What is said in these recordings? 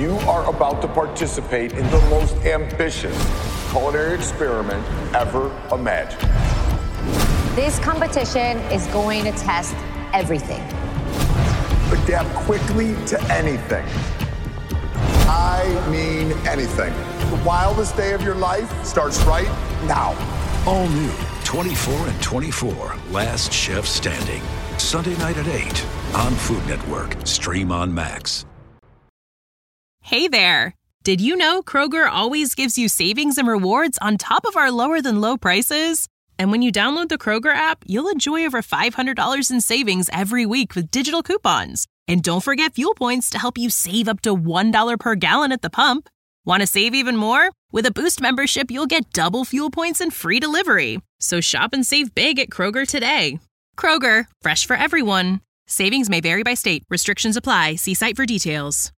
You are about to participate in the most ambitious culinary experiment ever imagined. This competition is going to test everything. Adapt quickly to anything. I mean anything. The wildest day of your life starts right now. All new 24 and 24, Last Chef Standing. Sunday night at 8 on Food Network. Stream on Max. Hey there. Did you know Kroger always gives you savings and rewards on top of our lower-than-low prices? And when you download the Kroger app, you'll enjoy over $500 in savings every week with digital coupons. And don't forget fuel points to help you save up to $1 per gallon at the pump. Want to save even more? With a Boost membership, you'll get double fuel points and free delivery. So shop and save big at Kroger today. Kroger, fresh for everyone. Savings may vary by state. Restrictions apply. See site for details.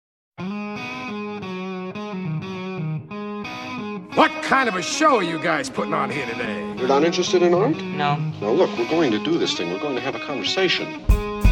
What kind of a show are you guys putting on here today? You're not interested in art? No. Now look, we're going to do this thing. We're going to have a conversation.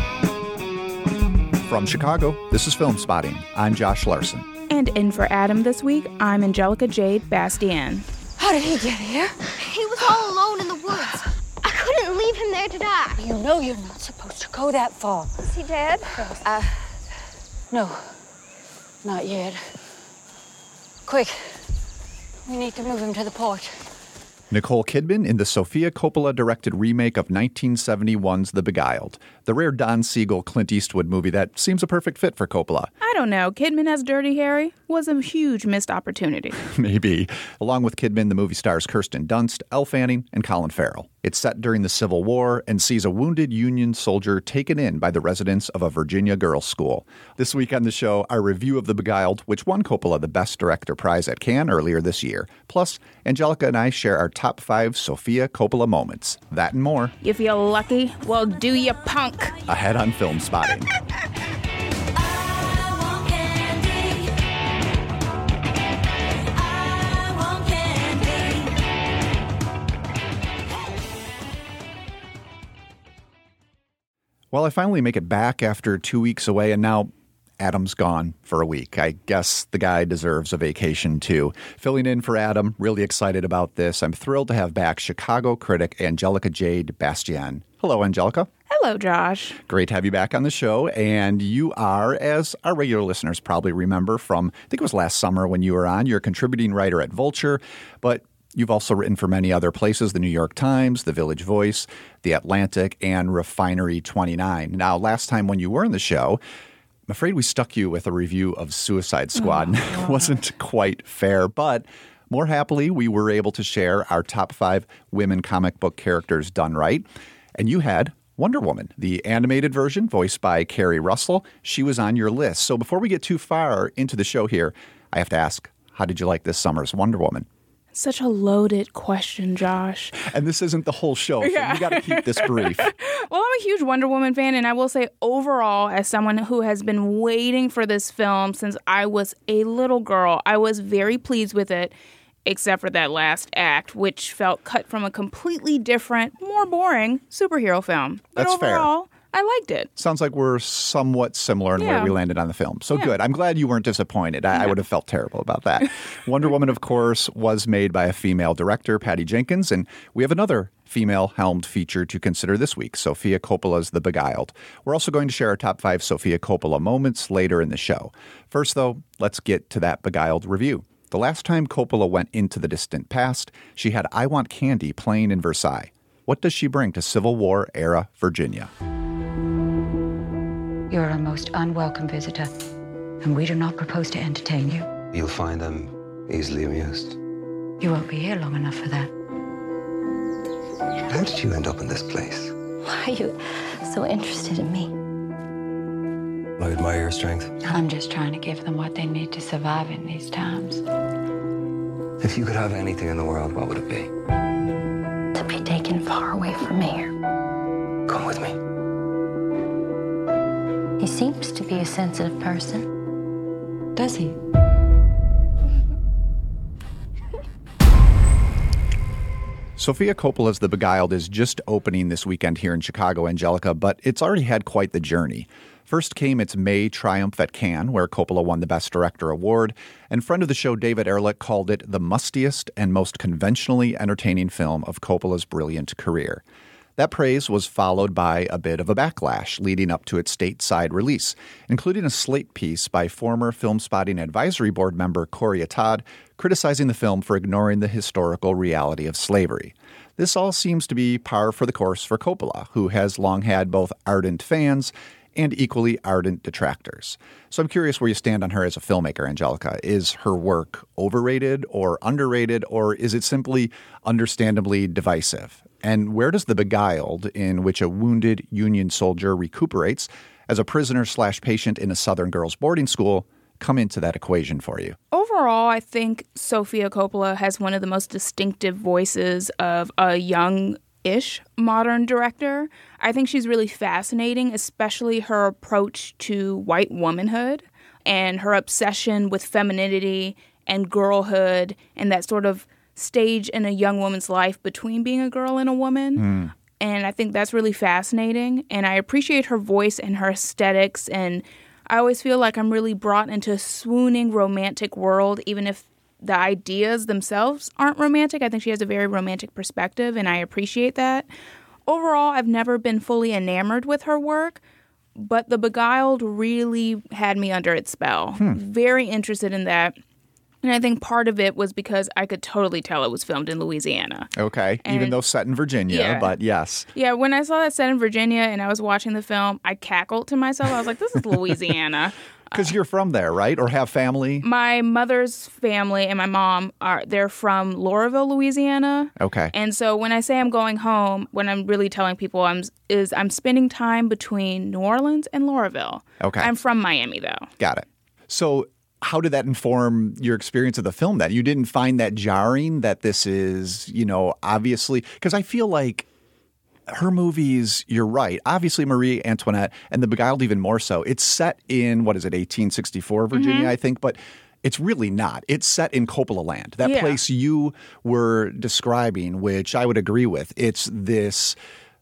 From Chicago, this is Film Spotting. I'm Josh Larson. And in for Adam this week, I'm Angelica Jade Bastien. How did he get here? He was all alone in the woods. I couldn't leave him there to die. You know you're not supposed to go that far. Is he dead? No. Not yet. Quick. We need to move him to the porch. Nicole Kidman in the Sofia Coppola-directed remake of 1971's The Beguiled, the rare Don Siegel Clint Eastwood movie that seems a perfect fit for Coppola. I don't know. Kidman as Dirty Harry was a huge missed opportunity. Maybe. Along with Kidman, the movie stars Kirsten Dunst, Elle Fanning, and Colin Farrell. It's set during the Civil War and sees a wounded Union soldier taken in by the residents of a Virginia girls' school. This week on the show, our review of The Beguiled, which won Coppola the Best Director prize at Cannes earlier this year. Plus, Angelica and I share our top 5 Sofia Coppola moments. That and more. You feel lucky? Well, do ya, punk? Ahead on Film Spotting. Well, I finally make it back after 2 weeks away, and now Adam's gone for a week. I guess the guy deserves a vacation, too. Filling in for Adam, really excited about this. I'm thrilled to have back Chicago critic Angelica Jade Bastien. Hello, Angelica. Hello, Josh. Great to have you back on the show. And you are, as our regular listeners probably remember from, I think it was last summer when you were on, you're a contributing writer at Vulture, but you've also written for many other places, the New York Times, the Village Voice, the Atlantic, and Refinery 29. Now, last time when you were in the show, I'm afraid we stuck you with a review of Suicide Squad. It wasn't quite fair, but more happily, we were able to share our top 5 women comic book characters done right. And you had Wonder Woman, the animated version voiced by Kerry Russell. She was on your list. So before we get too far into the show here, I have to ask, how did you like this summer's Wonder Woman? Such a loaded question, Josh. And this isn't the whole show, so you got to keep this brief. Well, I'm a huge Wonder Woman fan, and I will say overall, as someone who has been waiting for this film since I was a little girl, I was very pleased with it, except for that last act, which felt cut from a completely different, more boring superhero film. But That's overall, fair. I liked it. Sounds like we're somewhat similar in where we landed on the film. So good. I'm glad you weren't disappointed. I would have felt terrible about that. Wonder Woman, of course, was made by a female director, Patty Jenkins, and we have another female-helmed feature to consider this week, Sofia Coppola's The Beguiled. We're also going to share our top 5 Sofia Coppola moments later in the show. First, though, let's get to that Beguiled review. The last time Coppola went into the distant past, she had I Want Candy playing in Versailles. What does she bring to Civil War-era Virginia? You're our most unwelcome visitor, and we do not propose to entertain you. You'll find them easily amused. You won't be here long enough for that. How did you end up in this place? Why are you so interested in me? I admire your strength. I'm just trying to give them what they need to survive in these times. If you could have anything in the world, what would it be? To be taken far away from here. Come with me. He seems to be a sensitive person. Does he? Sofia Coppola's The Beguiled is just opening this weekend here in Chicago, Angelica, but it's already had quite the journey. First came its May triumph at Cannes, where Coppola won the Best Director award, and friend of the show David Ehrlich called it the mustiest and most conventionally entertaining film of Coppola's brilliant career. That praise was followed by a bit of a backlash leading up to its stateside release, including a slate piece by former Film Spotting Advisory Board member Corey Atad criticizing the film for ignoring the historical reality of slavery. This all seems to be par for the course for Coppola, who has long had both ardent fans and equally ardent detractors. So I'm curious where you stand on her as a filmmaker, Angelica. Is her work overrated or underrated, or is it simply understandably divisive? And where does The Beguiled, in which a wounded Union soldier recuperates as a prisoner/patient in a Southern girls' boarding school, come into that equation for you? Overall, I think Sofia Coppola has one of the most distinctive voices of a young-ish modern director. I think she's really fascinating, especially her approach to white womanhood and her obsession with femininity and girlhood and that sort of stage in a young woman's life between being a girl and a woman. And I think that's really fascinating. And I appreciate her voice and her aesthetics. And I always feel like I'm really brought into a swooning romantic world, even if the ideas themselves aren't romantic. I think she has a very romantic perspective, and I appreciate that. Overall, I've never been fully enamored with her work, but The Beguiled really had me under its spell. Very interested in that. And I think part of it was because I could totally tell it was filmed in Louisiana. Okay, even though set in Virginia, but yes. Yeah, when I saw that set in Virginia and I was watching the film, I cackled to myself. I was like, this is Louisiana. Because you're from there, right? Or have family? My mother's family and my mom, they're from Laurelville, Louisiana. Okay. And so when I say I'm going home, when I'm really telling people I'm spending time between New Orleans and Laurelville. Okay. I'm from Miami, though. Got it. So how did that inform your experience of the film then? You didn't find that jarring that this is, obviously, because I feel like her movies, you're right. Obviously, Marie Antoinette and The Beguiled even more so. It's set in, 1864 Virginia, I think, but it's really not. It's set in Coppola land. That place you were describing, which I would agree with. It's this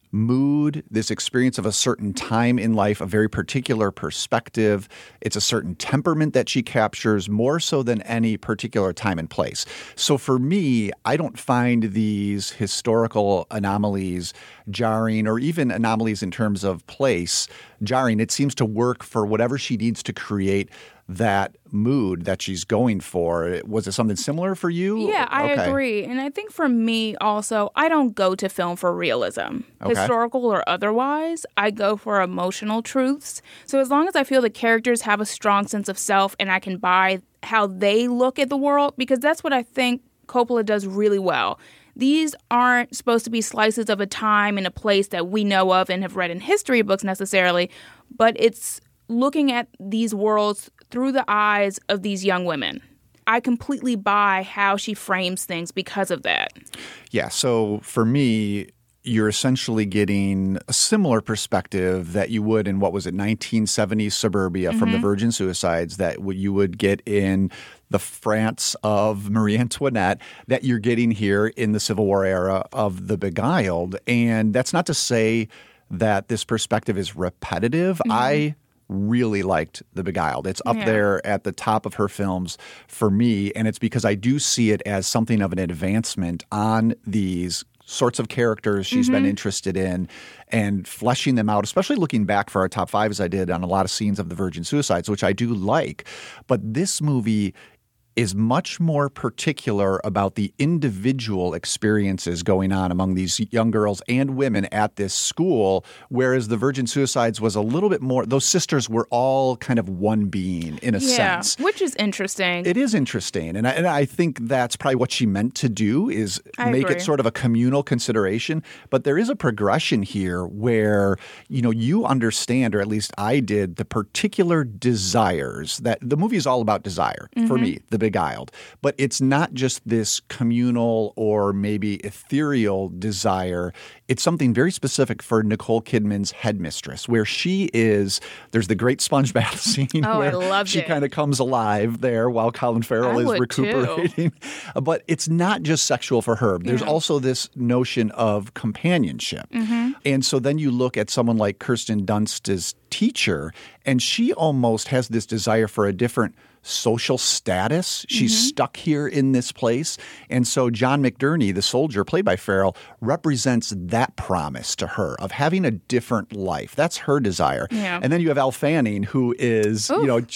mood, this experience of a certain time in life, a very particular perspective. It's a certain temperament that she captures more so than any particular time and place. So for me, I don't find these historical anomalies jarring, or even anomalies in terms of place jarring. It seems to work for whatever she needs to create that mood that she's going for. Was it something similar for you? Yeah, I agree. And I think for me also, I don't go to film for realism, historical or otherwise. I go for emotional truths. So as long as I feel the characters have a strong sense of self and I can buy how they look at the world, because that's what I think Coppola does really well. These aren't supposed to be slices of a time and a place that we know of and have read in history books necessarily, but it's looking at these worlds through the eyes of these young women. I completely buy how she frames things because of that. Yeah, so for me, you're essentially getting a similar perspective that you would in, 1970s suburbia from the Virgin Suicides, that you would get in the France of Marie Antoinette, that you're getting here in the Civil War era of The Beguiled. And that's not to say that this perspective is repetitive. I really liked The Beguiled. It's up there at the top of her films for me, and it's because I do see it as something of an advancement on these sorts of characters she's been interested in and fleshing them out, especially looking back for our top five as I did on a lot of scenes of the Virgin Suicides, which I do like. But this movie is much more particular about the individual experiences going on among these young girls and women at this school, whereas the Virgin Suicides was a little bit more, those sisters were all kind of one being in a sense. Which is interesting. It is interesting. And I think that's probably what she meant to do, is make it sort of a communal consideration. But there is a progression here where, you understand, or at least I did, the particular desires that the movie is all about desire for me, The Beguiled. But it's not just this communal or maybe ethereal desire. It's something very specific for Nicole Kidman's headmistress, where she is, there's the great sponge bath scene where she kind of comes alive there while Colin Farrell is recuperating. But it's not just sexual for her. There's also this notion of companionship. And so then you look at someone like Kirsten Dunst's teacher, and she almost has this desire for a different social status. She's stuck here in this place. And so John McDurney, the soldier played by Farrell, represents that promise to her of having a different life. That's her desire. Yeah. And then you have Elle Fanning, who is,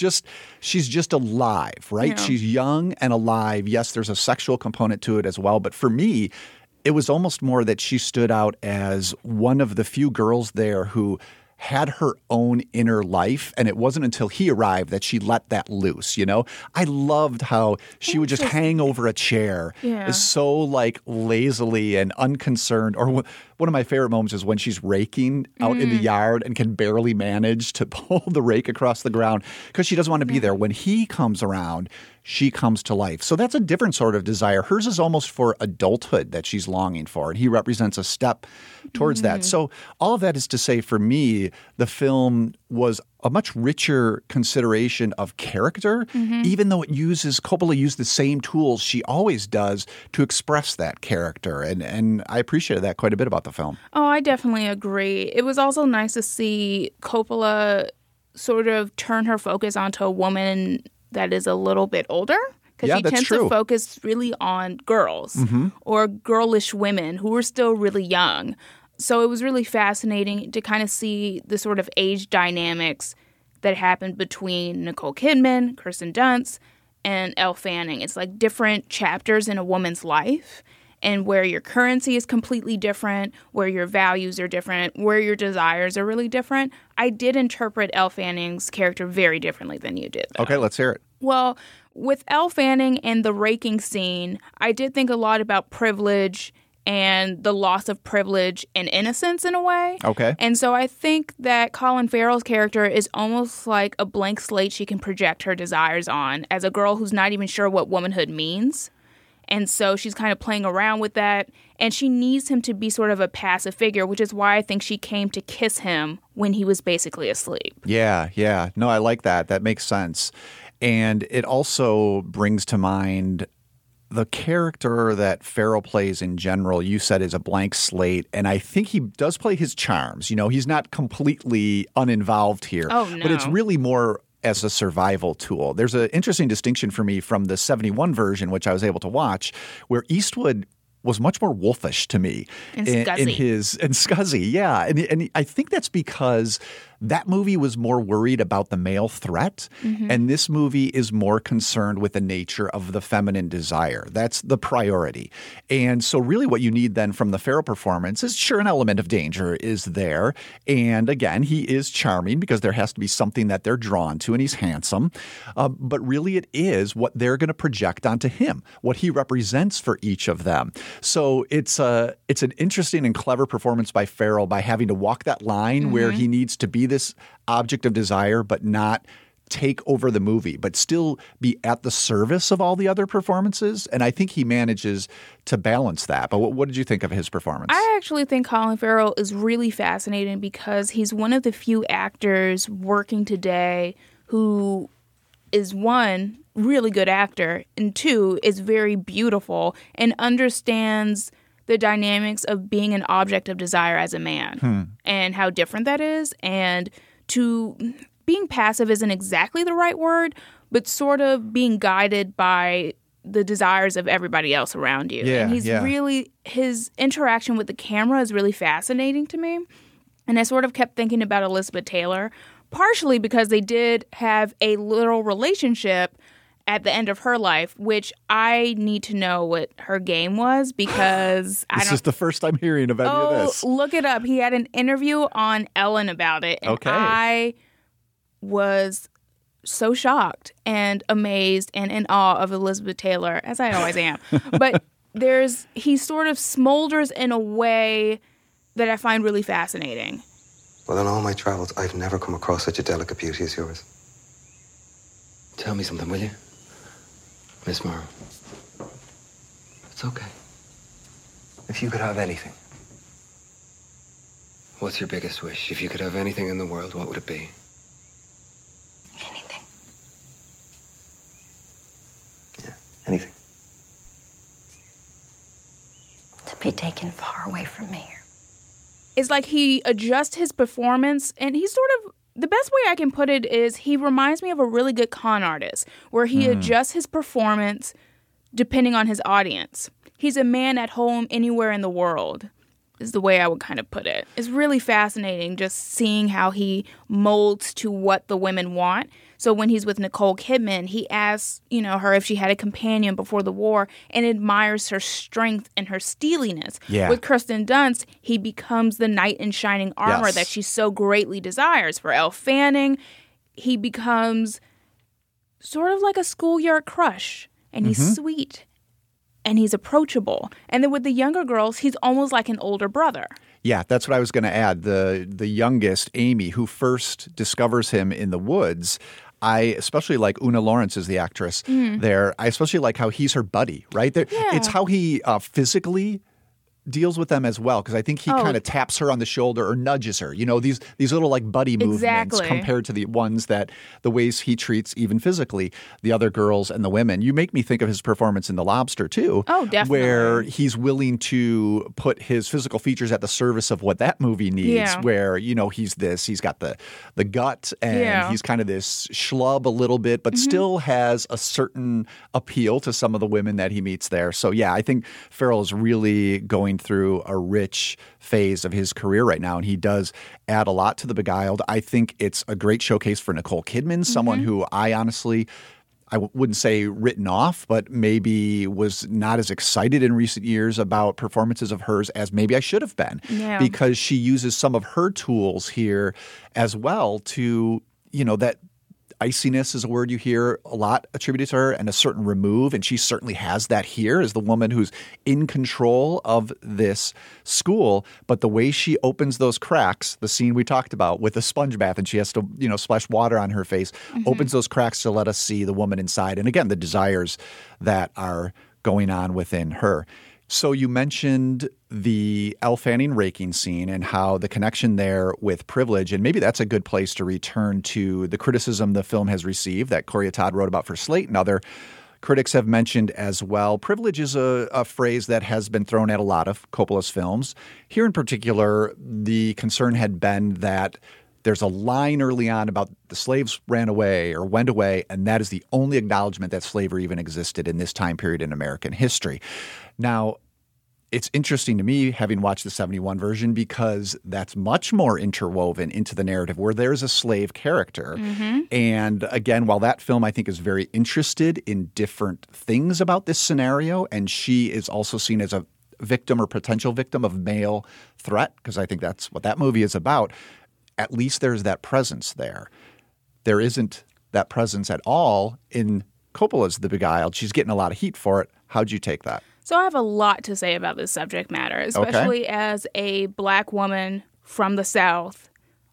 she's just alive, right? Yeah. She's young and alive. Yes, there's a sexual component to it as well. But for me, it was almost more that she stood out as one of the few girls there who had her own inner life, and it wasn't until he arrived that she let that loose, you know? I loved how she would just hang over a chair so like lazily and unconcerned. Or one of my favorite moments is when she's raking out in the yard and can barely manage to pull the rake across the ground because she doesn't want to be there. When he comes around, she comes to life. So that's a different sort of desire. Hers is almost for adulthood that she's longing for, and he represents a step towards that. So all of that is to say, for me, the film was a much richer consideration of character, even though Coppola used the same tools she always does to express that character. And I appreciated that quite a bit about the film. Oh, I definitely agree. It was also nice to see Coppola sort of turn her focus onto a woman that is a little bit older. Because she tends to focus really on girls or girlish women who are still really young. So it was really fascinating to kind of see the sort of age dynamics that happened between Nicole Kidman, Kirsten Dunst, and Elle Fanning. It's like different chapters in a woman's life, and where your currency is completely different, where your values are different, where your desires are really different. I did interpret Elle Fanning's character very differently than you did, though. Okay, let's hear it. Well, with Elle Fanning and the raking scene, I did think a lot about privilege and the loss of privilege and innocence in a way. Okay. And so I think that Colin Farrell's character is almost like a blank slate she can project her desires on as a girl who's not even sure what womanhood means. And so she's kind of playing around with that. And she needs him to be sort of a passive figure, which is why I think she came to kiss him when he was basically asleep. Yeah. No, I like that. That makes sense. And it also brings to mind the character that Farrell plays in general, you said, is a blank slate. And I think he does play his charms. You know, he's not completely uninvolved here. Oh, no. But it's really more as a survival tool. There's an interesting distinction for me from the 71 version, which I was able to watch, where Eastwood was much more wolfish to me. And scuzzy. And scuzzy, yeah. And I think that's because that movie was more worried about the male threat, and this movie is more concerned with the nature of the feminine desire. That's the priority. And so really what you need then from the Farrell performance is, sure, an element of danger is there. And again, he is charming because there has to be something that they're drawn to, and he's handsome. But really it is what they're going to project onto him, what he represents for each of them. So it's an interesting and clever performance by Farrell by having to walk that line where he needs to be this object of desire but not take over the movie, but still be at the service of all the other performances. And I think he manages to balance that. But what did you think of his performance? I actually think Colin Farrell is really fascinating because he's one of the few actors working today who is, one, really good actor, and two, is very beautiful and understands the dynamics of being an object of desire as a man and how different that is. And being passive isn't exactly the right word, but sort of being guided by the desires of everybody else around you. Yeah, and he's really, his interaction with the camera is really fascinating to me. And I sort of kept thinking about Elizabeth Taylor, partially because they did have a literal relationship at the end of her life, which I need to know what her game was because This is the first time hearing of any of this. Look it up. He had an interview on Ellen about it, and I was so shocked and amazed and in awe of Elizabeth Taylor, as I always am. But he sort of smolders in a way that I find really fascinating. Well, in all my travels, I've never come across such a delicate beauty as yours. Tell me something, will you? Miss Morrow. It's okay. If you could have anything, what's your biggest wish? If you could have anything in the world, what would it be? Anything. Yeah, anything. To be taken far away from me. It's like he adjusts his performance, and he's sort of, the best way I can put it is he reminds me of a really good con artist where he adjusts his performance depending on his audience. He's a man at home anywhere in the world, is the way I would kind of put it. It's really fascinating just seeing how he molds to what the women want. So when he's with Nicole Kidman, he asks, her if she had a companion before the war and admires her strength and her steeliness. Yeah. With Kirsten Dunst, he becomes the knight in shining armor that she so greatly desires. For Elle Fanning, he becomes sort of like a schoolyard crush, and he's sweet and he's approachable. And then with the younger girls, he's almost like an older brother. Yeah, that's what I was going to add. The youngest, Amy, who first discovers him in the woods, I especially like Una Lawrence is the actress there. I especially like how he's her buddy, right? It's how he physically deals with them as well, because I think he kind of taps her on the shoulder or nudges her. These little like buddy movements compared to the ones that the ways he treats even physically the other girls and the women. You make me think of his performance in The Lobster too. Oh, definitely. Where he's willing to put his physical features at the service of what that movie needs. Yeah. Where he's got the gut and he's kind of this schlub a little bit, but still has a certain appeal to some of the women that he meets there. So yeah, I think Farrell is really going through a rich phase of his career right now, and he does add a lot to The Beguiled. I think it's a great showcase for Nicole Kidman, someone who I wouldn't say written off, but maybe was not as excited in recent years about performances of hers as maybe I should have been, because she uses some of her tools here as well to, that iciness is a word you hear a lot attributed to her, and a certain remove. And she certainly has that here as the woman who's in control of this school. But the way she opens those cracks, the scene we talked about with the sponge bath, and she has to, splash water on her face, opens those cracks to let us see the woman inside. And again, the desires that are going on within her. So you mentioned the Elle Fanning raking scene and how the connection there with privilege, and maybe that's a good place to return to the criticism the film has received that Corey Todd wrote about for Slate and other critics have mentioned as well. Privilege is a phrase that has been thrown at a lot of Coppola's films. Here in particular, the concern had been that there's a line early on about the slaves ran away or went away, and that is the only acknowledgement that slavery even existed in this time period in American history. Now, it's interesting to me, having watched the 71 version, because that's much more interwoven into the narrative where there's a slave character. And again, while that film I think is very interested in different things about this scenario, and she is also seen as a victim or potential victim of male threat, because I think that's what that movie is about, at least there's that presence there. There isn't that presence at all in Coppola's The Beguiled. She's getting a lot of heat for it. How'd you take that? So I have a lot to say about this subject matter, especially as a Black woman from the South,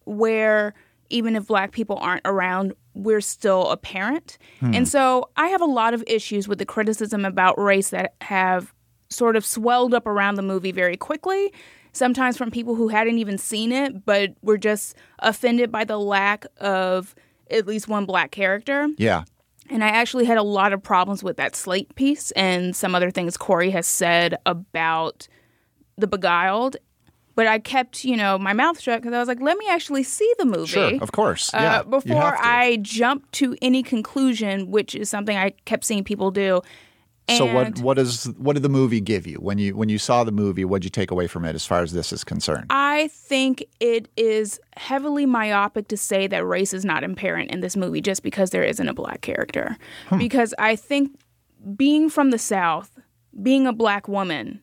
where even if Black people aren't around, we're still a parent. And so I have a lot of issues with the criticism about race that have sort of swelled up around the movie very quickly, sometimes from people who hadn't even seen it, but were just offended by the lack of at least one Black character. Yeah. And I actually had a lot of problems with that Slate piece and some other things Corey has said about The Beguiled. But I kept, my mouth shut because I was like, let me actually see the movie. Sure, of course. Yeah, before I jump to any conclusion, which is something I kept seeing people do. So what did the movie give you? When you saw the movie, what did you take away from it as far as this is concerned? I think it is heavily myopic to say that race is not apparent in this movie just because there isn't a Black character. Because I think being from the South, being a Black woman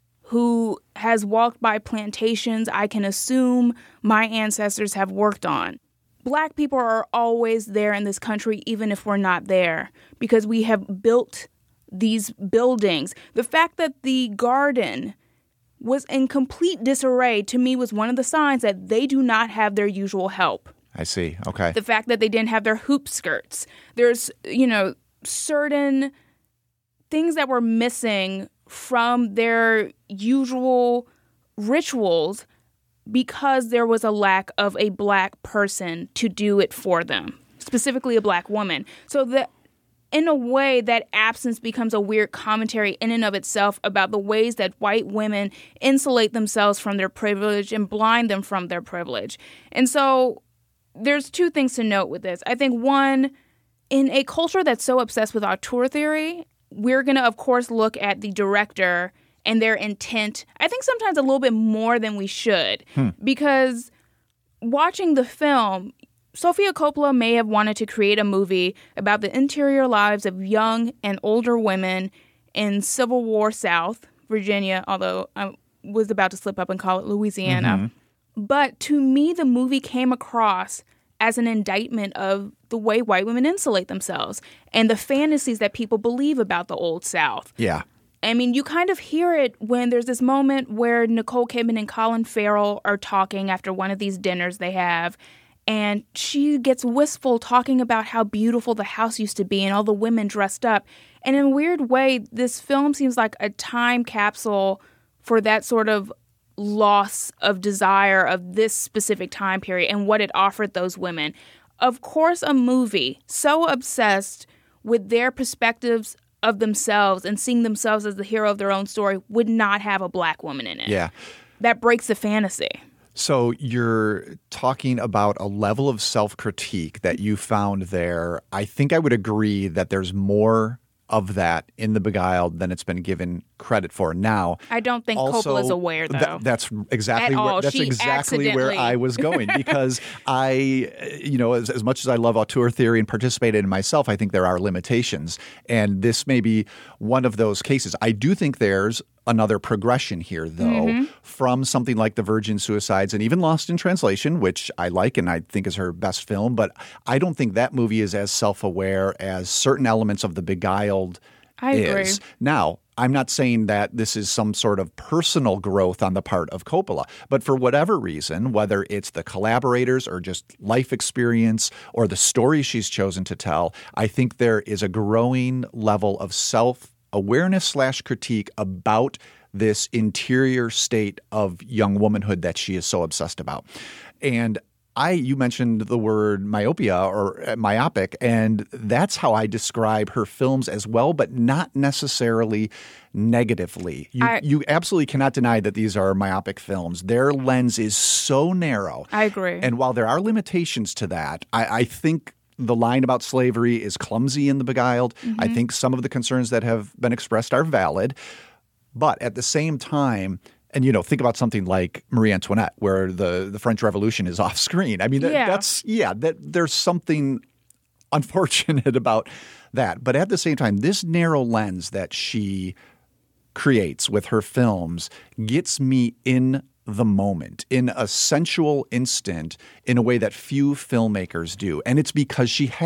who has walked by plantations I can assume my ancestors have worked on, Black people are always there in this country even if we're not there because we have built these buildings. The fact that the garden was in complete disarray to me was one of the signs that they do not have their usual help. I see. Okay. The fact that they didn't have their hoop skirts. There's, certain things that were missing from their usual rituals because there was a lack of a Black person to do it for them, specifically a Black woman. So that in a way, that absence becomes a weird commentary in and of itself about the ways that white women insulate themselves from their privilege and blind them from their privilege. And so there's two things to note with this. I think one, in a culture that's so obsessed with auteur theory, we're going to, of course, look at the director and their intent, I think sometimes a little bit more than we should. Because watching the film, Sofia Coppola may have wanted to create a movie about the interior lives of young and older women in Civil War South, Virginia, although I was about to slip up and call it Louisiana. But to me, the movie came across as an indictment of the way white women insulate themselves and the fantasies that people believe about the Old South. Yeah. I mean, you kind of hear it when there's this moment where Nicole Kidman and Colin Farrell are talking after one of these dinners they have, and she gets wistful talking about how beautiful the house used to be and all the women dressed up. And in a weird way, this film seems like a time capsule for that sort of loss of desire of this specific time period and what it offered those women. Of course, a movie so obsessed with their perspectives of themselves and seeing themselves as the hero of their own story would not have a black woman in it. Yeah. That breaks the fantasy. So you're talking about a level of self-critique that you found there. I think I would agree that there's more of that in The Beguiled than it's been given credit for. Now, I don't think Coppola's aware, though. That's exactly where I was going, because as much as I love auteur theory and participate in it myself, I think there are limitations, and this may be one of those cases. I do think there's another progression here, though, from something like The Virgin Suicides and even Lost in Translation, which I like and I think is her best film, but I don't think that movie is as self-aware as certain elements of The Beguiled agree. Now, I'm not saying that this is some sort of personal growth on the part of Coppola, but for whatever reason, whether it's the collaborators or just life experience or the story she's chosen to tell, I think there is a growing level of self-awareness / critique about this interior state of young womanhood that she is so obsessed about. And you mentioned the word myopia or myopic, and that's how I describe her films as well, but not necessarily negatively. You absolutely cannot deny that these are myopic films. Their lens is so narrow. I agree. And while there are limitations to that, I think the line about slavery is clumsy in The Beguiled. I think some of the concerns that have been expressed are valid. But at the same time, and, think about something like Marie Antoinette, where the French Revolution is off screen. I mean, there's something unfortunate about that. But at the same time, this narrow lens that she creates with her films gets me in the moment, in a sensual instant, in a way that few filmmakers do. And it's because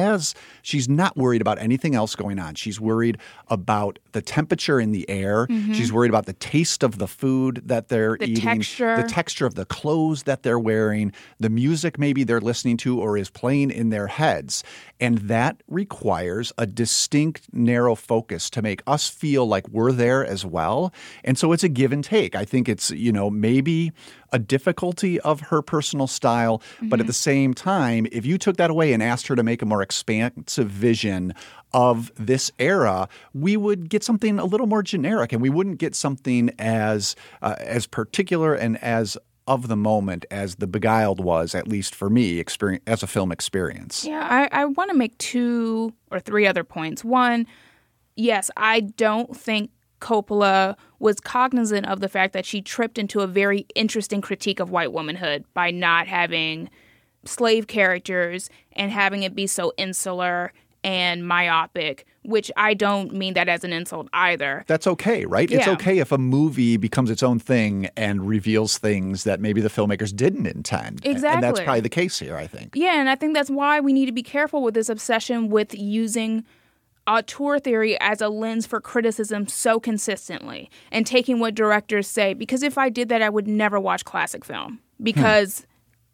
she's not worried about anything else going on. She's worried about the temperature in the air. She's worried about the taste of the food that they're eating, the texture of the clothes that they're wearing, the music maybe they're listening to or is playing in their heads. And that requires a distinct, narrow focus to make us feel like we're there as well. And so it's a give and take. I think it's, maybe a difficulty of her personal style, but at the same time, if you took that away and asked her to make a more expansive vision of this era, we would get something a little more generic, and we wouldn't get something as particular and as of the moment as The Beguiled was, at least for me, as a film experience. Yeah, I want to make 2 or 3 other points. One, yes, I don't think Coppola was cognizant of the fact that she tripped into a very interesting critique of white womanhood by not having slave characters and having it be so insular and myopic, which I don't mean that as an insult either. That's okay, right? Yeah. It's okay if a movie becomes its own thing and reveals things that maybe the filmmakers didn't intend. Exactly. And that's probably the case here, I think. Yeah, and I think that's why we need to be careful with this obsession with using auteur theory as a lens for criticism so consistently and taking what directors say. Because if I did that, I would never watch classic film because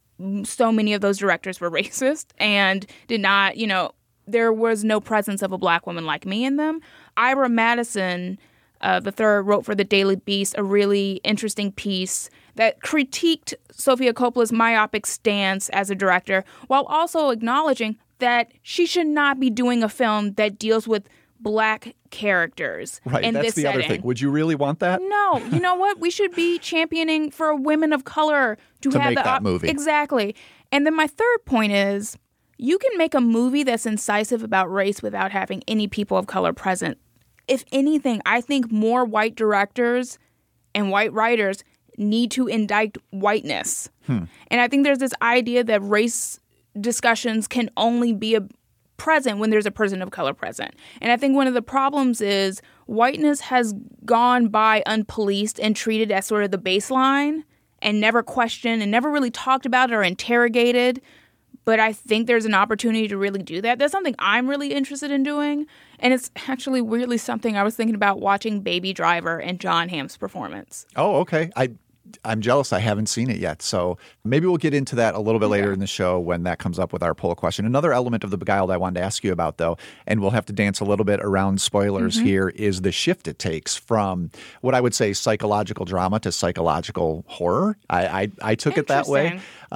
so many of those directors were racist and did not, there was no presence of a black woman like me in them. Ira Madison III wrote for the Daily Beast a really interesting piece that critiqued Sofia Coppola's myopic stance as a director while also acknowledging that she should not be doing a film that deals with Black characters right, in that's this the setting. other thing. Would you really want that? No. You know what? We should be championing for women of color to have make that movie. Exactly. And then my third point is you can make a movie that's incisive about race without having any people of color present. If anything, I think more white directors and white writers need to indict whiteness. And I think there's this idea that race discussions can only be present when there's a person of color present. And I think one of the problems is whiteness has gone by unpoliced and treated as sort of the baseline and never questioned and never really talked about or interrogated. But I think there's an opportunity to really do that. That's something I'm really interested in doing. And it's actually weirdly something I was thinking about watching Baby Driver and Jon Hamm's performance. Oh, okay. I'm jealous I haven't seen it yet. So maybe we'll get into that a little bit later in the show when that comes up with our poll question. Another element of The Beguiled I wanted to ask you about, though, and we'll have to dance a little bit around spoilers here, is the shift it takes from what I would say psychological drama to psychological horror. I took it that way.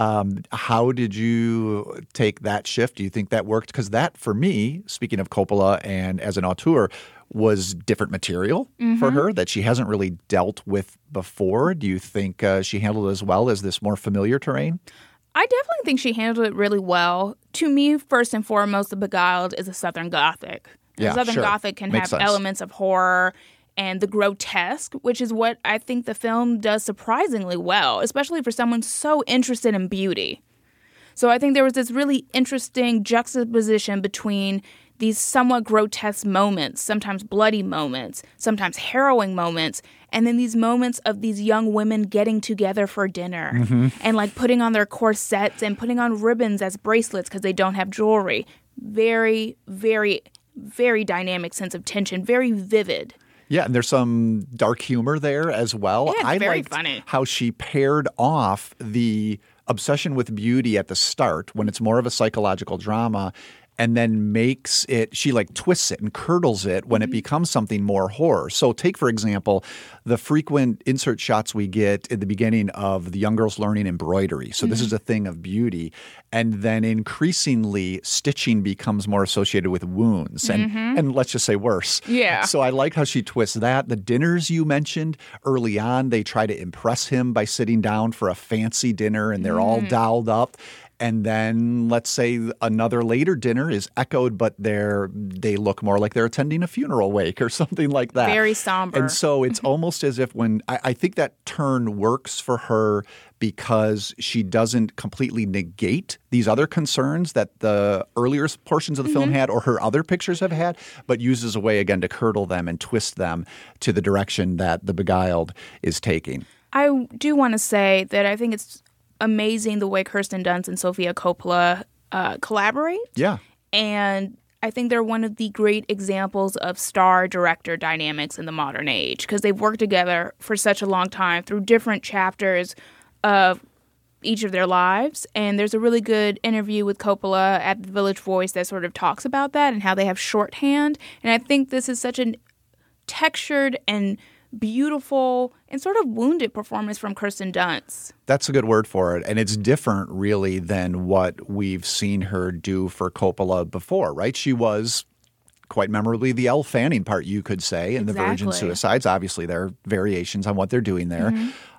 How did you take that shift? Do you think that worked? Because that, for me, speaking of Coppola and as an auteur, was different material for her that she hasn't really dealt with before. Do you think she handled it as well as this more familiar terrain? I definitely think she handled it really well. To me, first and foremost, The Beguiled is a Southern Gothic. Yeah, Southern Gothic can Makes have sense. elements of horror and the grotesque, which is what I think the film does surprisingly well, especially for someone so interested in beauty. So I think there was this really interesting juxtaposition between these somewhat grotesque moments, sometimes bloody moments, sometimes harrowing moments, and then these moments of these young women getting together for dinner and like putting on their corsets and putting on ribbons as bracelets because they don't have jewelry. Very, very, very dynamic sense of tension, very vivid. Yeah, and there's some dark humor there as well. Yeah, it's I very liked funny. how she paired off the obsession with beauty at the start when it's more of a psychological drama and then makes it, she like twists it and curdles it when it becomes something more horror. So take, for example, the frequent insert shots we get at the beginning of the young girls learning embroidery. So this is a thing of beauty. And then increasingly stitching becomes more associated with wounds and let's just say worse. Yeah. So I like how she twists that. The dinners you mentioned early on, they try to impress him by sitting down for a fancy dinner and they're all dolled up. And then let's say another later dinner is echoed, but they look more like they're attending a funeral wake or something like that. Very somber. And so it's almost as if when I think that turn works for her because she doesn't completely negate these other concerns that the earlier portions of the film had or her other pictures have had, but uses a way again to curdle them and twist them to the direction that The Beguiled is taking. I do want to say that I think it's amazing the way Kirsten Dunst and Sofia Coppola collaborate. Yeah. And I think they're one of the great examples of star-director dynamics in the modern age because they've worked together for such a long time through different chapters of each of their lives. And there's a really good interview with Coppola at the Village Voice that sort of talks about that and how they have shorthand. And I think this is such a textured and beautiful and sort of wounded performance from Kirsten Dunst. That's a good word for it. And it's different really than what we've seen her do for Coppola before, right? She was quite memorably the Elle Fanning part, you could say, in The Virgin Suicides. Obviously, there are variations on what they're doing there.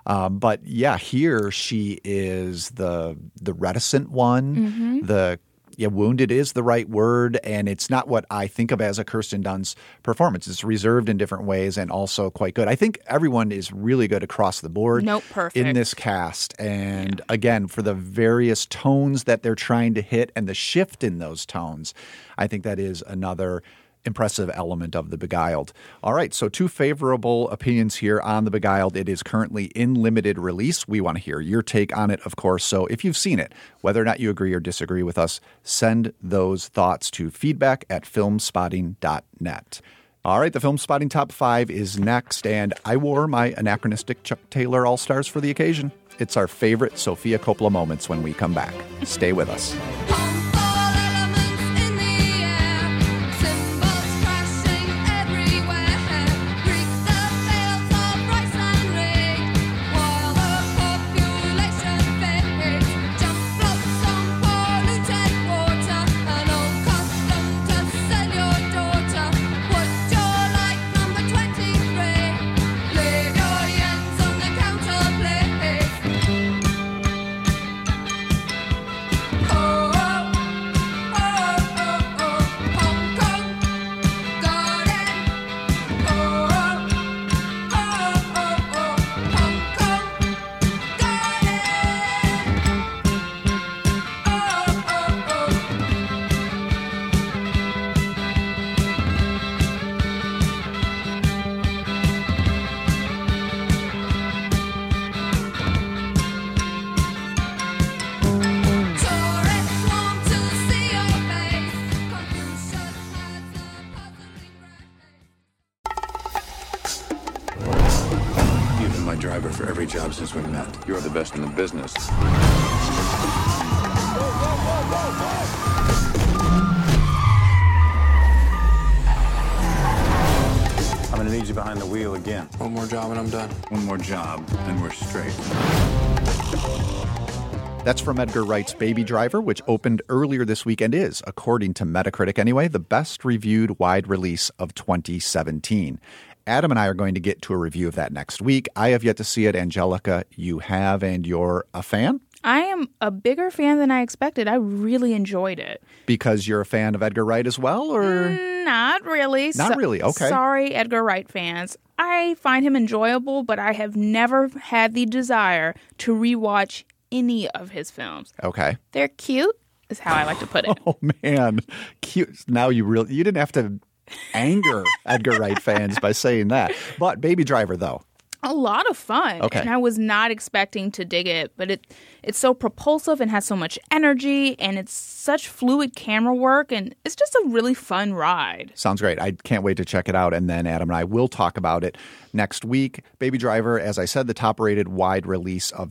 But yeah, here she is the reticent one, wounded is the right word, and it's not what I think of as a Kirsten Dunst performance. It's reserved in different ways and also quite good. I think everyone is really good across the board in this cast. And again, for the various tones that they're trying to hit and the shift in those tones, I think that is another impressive element of The Beguiled. All right, so two favorable opinions here on The Beguiled. It is currently in limited release. We want to hear your take on it, of course. So if you've seen it, whether or not you agree or disagree with us, send those thoughts to feedback@filmspotting.net. All right, the Film Spotting Top 5 is next, and I wore my anachronistic Chuck Taylor All-Stars for the occasion. It's our favorite Sofia Coppola moments when we come back. Stay with us. driver for every job since we met. You're the best in the business. I'm gonna need you behind the wheel again. One more job and I'm done. One more job, and we're straight. That's from Edgar Wright's Baby Driver, which opened earlier this week and is, according to Metacritic anyway, the best reviewed wide release of 2017. Adam and I are going to get to a review of that next week. I have yet to see it. Angelica, you have, and you're a fan? I am a bigger fan than I expected. I really enjoyed it. Because you're a fan of Edgar Wright as well, or? Not really. Not really, okay. Sorry, Edgar Wright fans. I find him enjoyable, but I have never had the desire to rewatch any of his films. Okay. They're cute, is how I like to put it. Oh, man. Cute. Now you didn't have to anger Edgar Wright fans by saying that. But Baby Driver, though. A lot of fun. Okay. And I was not expecting to dig it, but it's so propulsive and has so much energy, and it's such fluid camera work, and it's just a really fun ride. Sounds great. I can't wait to check it out, and then Adam and I will talk about it next week. Baby Driver, as I said, the top-rated wide release of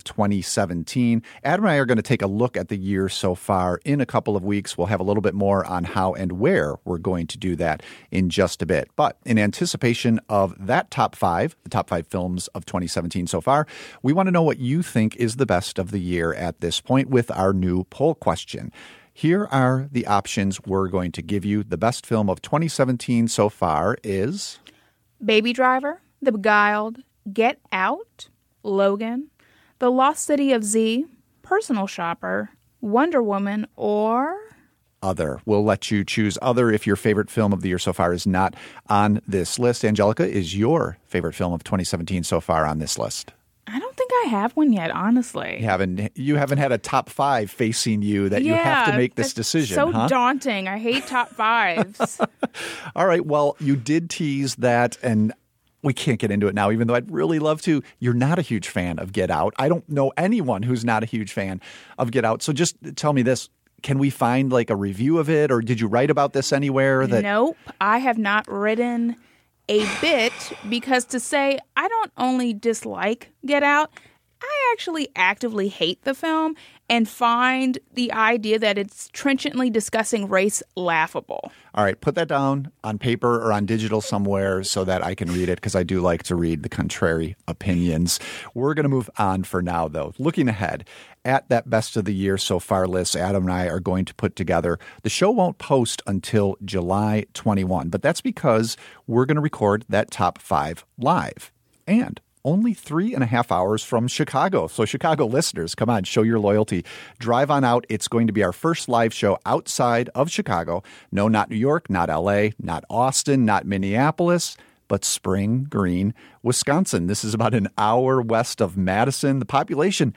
2017. Adam and I are going to take a look at the year so far in a couple of weeks. We'll have a little bit more on how and where we're going to do that in just a bit. But in anticipation of that top five, the top five films of 2017 so far, we want to know what you think is the best of the year at this point with our new poll question. Here are the options we're going to give you. The best film of 2017 so far is Baby Driver, The Beguiled, Get Out, Logan, The Lost City of Z, Personal Shopper, Wonder Woman, or Other. We'll let you choose Other if your favorite film of the year so far is not on this list. Angelica, is your favorite film of 2017 so far on this list? I don't think I have one yet, honestly. You haven't had a top five facing you that you have to make this decision, so huh? daunting. I hate top fives. All right. Well, you did tease that, and we can't get into it now, even though I'd really love to. You're not a huge fan of Get Out. I don't know anyone who's not a huge fan of Get Out. So just tell me this. Can we find like a review of it, or did you write about this anywhere? Nope. I have not written a bit, because to say I don't only dislike Get Out, I actually actively hate the film and find the idea that it's trenchantly discussing race laughable. All right, put that down on paper or on digital somewhere so that I can read it, because I do like to read the contrary opinions. We're going to move on for now, though. Looking ahead at that best of the year so far list, Adam and I are going to put together. The show won't post until July 21, but that's because we're going to record that top five live. And only 3.5 hours from Chicago. So Chicago listeners, come on, show your loyalty. Drive on out. It's going to be our first live show outside of Chicago. No, not New York, not LA, not Austin, not Minneapolis, but Spring Green, Wisconsin. This is about an hour west of Madison. The population,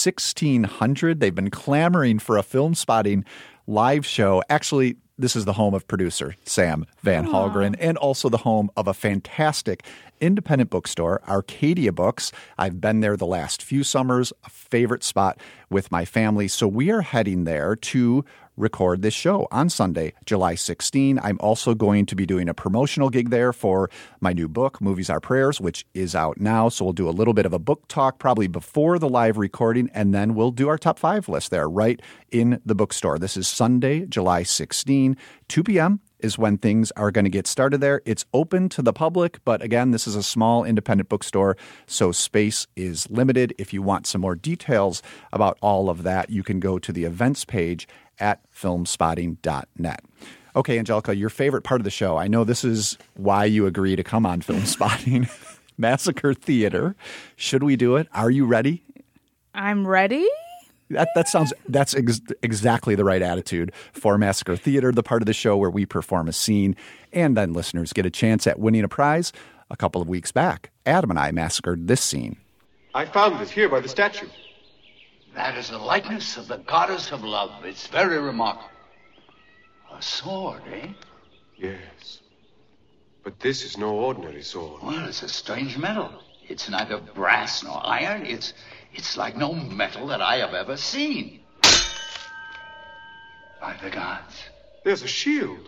1,600. They've been clamoring for a Film Spotting live show. Actually, this is the home of producer Sam Van Hallgren, and also the home of a fantastic independent bookstore, Arcadia Books. I've been there the last few summers, a favorite spot with my family. So we are heading there to record this show on Sunday, July 16. I'm also going to be doing a promotional gig there for my new book, Movies Are Prayers, which is out now. So we'll do a little bit of a book talk probably before the live recording, and then we'll do our top five list there right in the bookstore. This is Sunday, July 16, 2 p.m. is when things are going to get started there. It's open to the public, but again, this is a small independent bookstore, so space is limited. If you want some more details about all of that, you can go to the events page at filmspotting.net. Okay, Angelica, your favorite part of the show. I know this is why you agree to come on Film Spotting. Massacre Theater. Should we do it? Are you ready? I'm ready. That's exactly the right attitude for Massacre Theater, the part of the show where we perform a scene and then listeners get a chance at winning a prize. A couple of weeks back, Adam and I massacred this scene. I found it here by the statue. That is a likeness of the goddess of love. It's very remarkable. A sword, eh? Yes. But this is no ordinary sword. Well, it's a strange metal. It's neither brass nor iron. It's like no metal that I have ever seen. By the gods. There's a shield.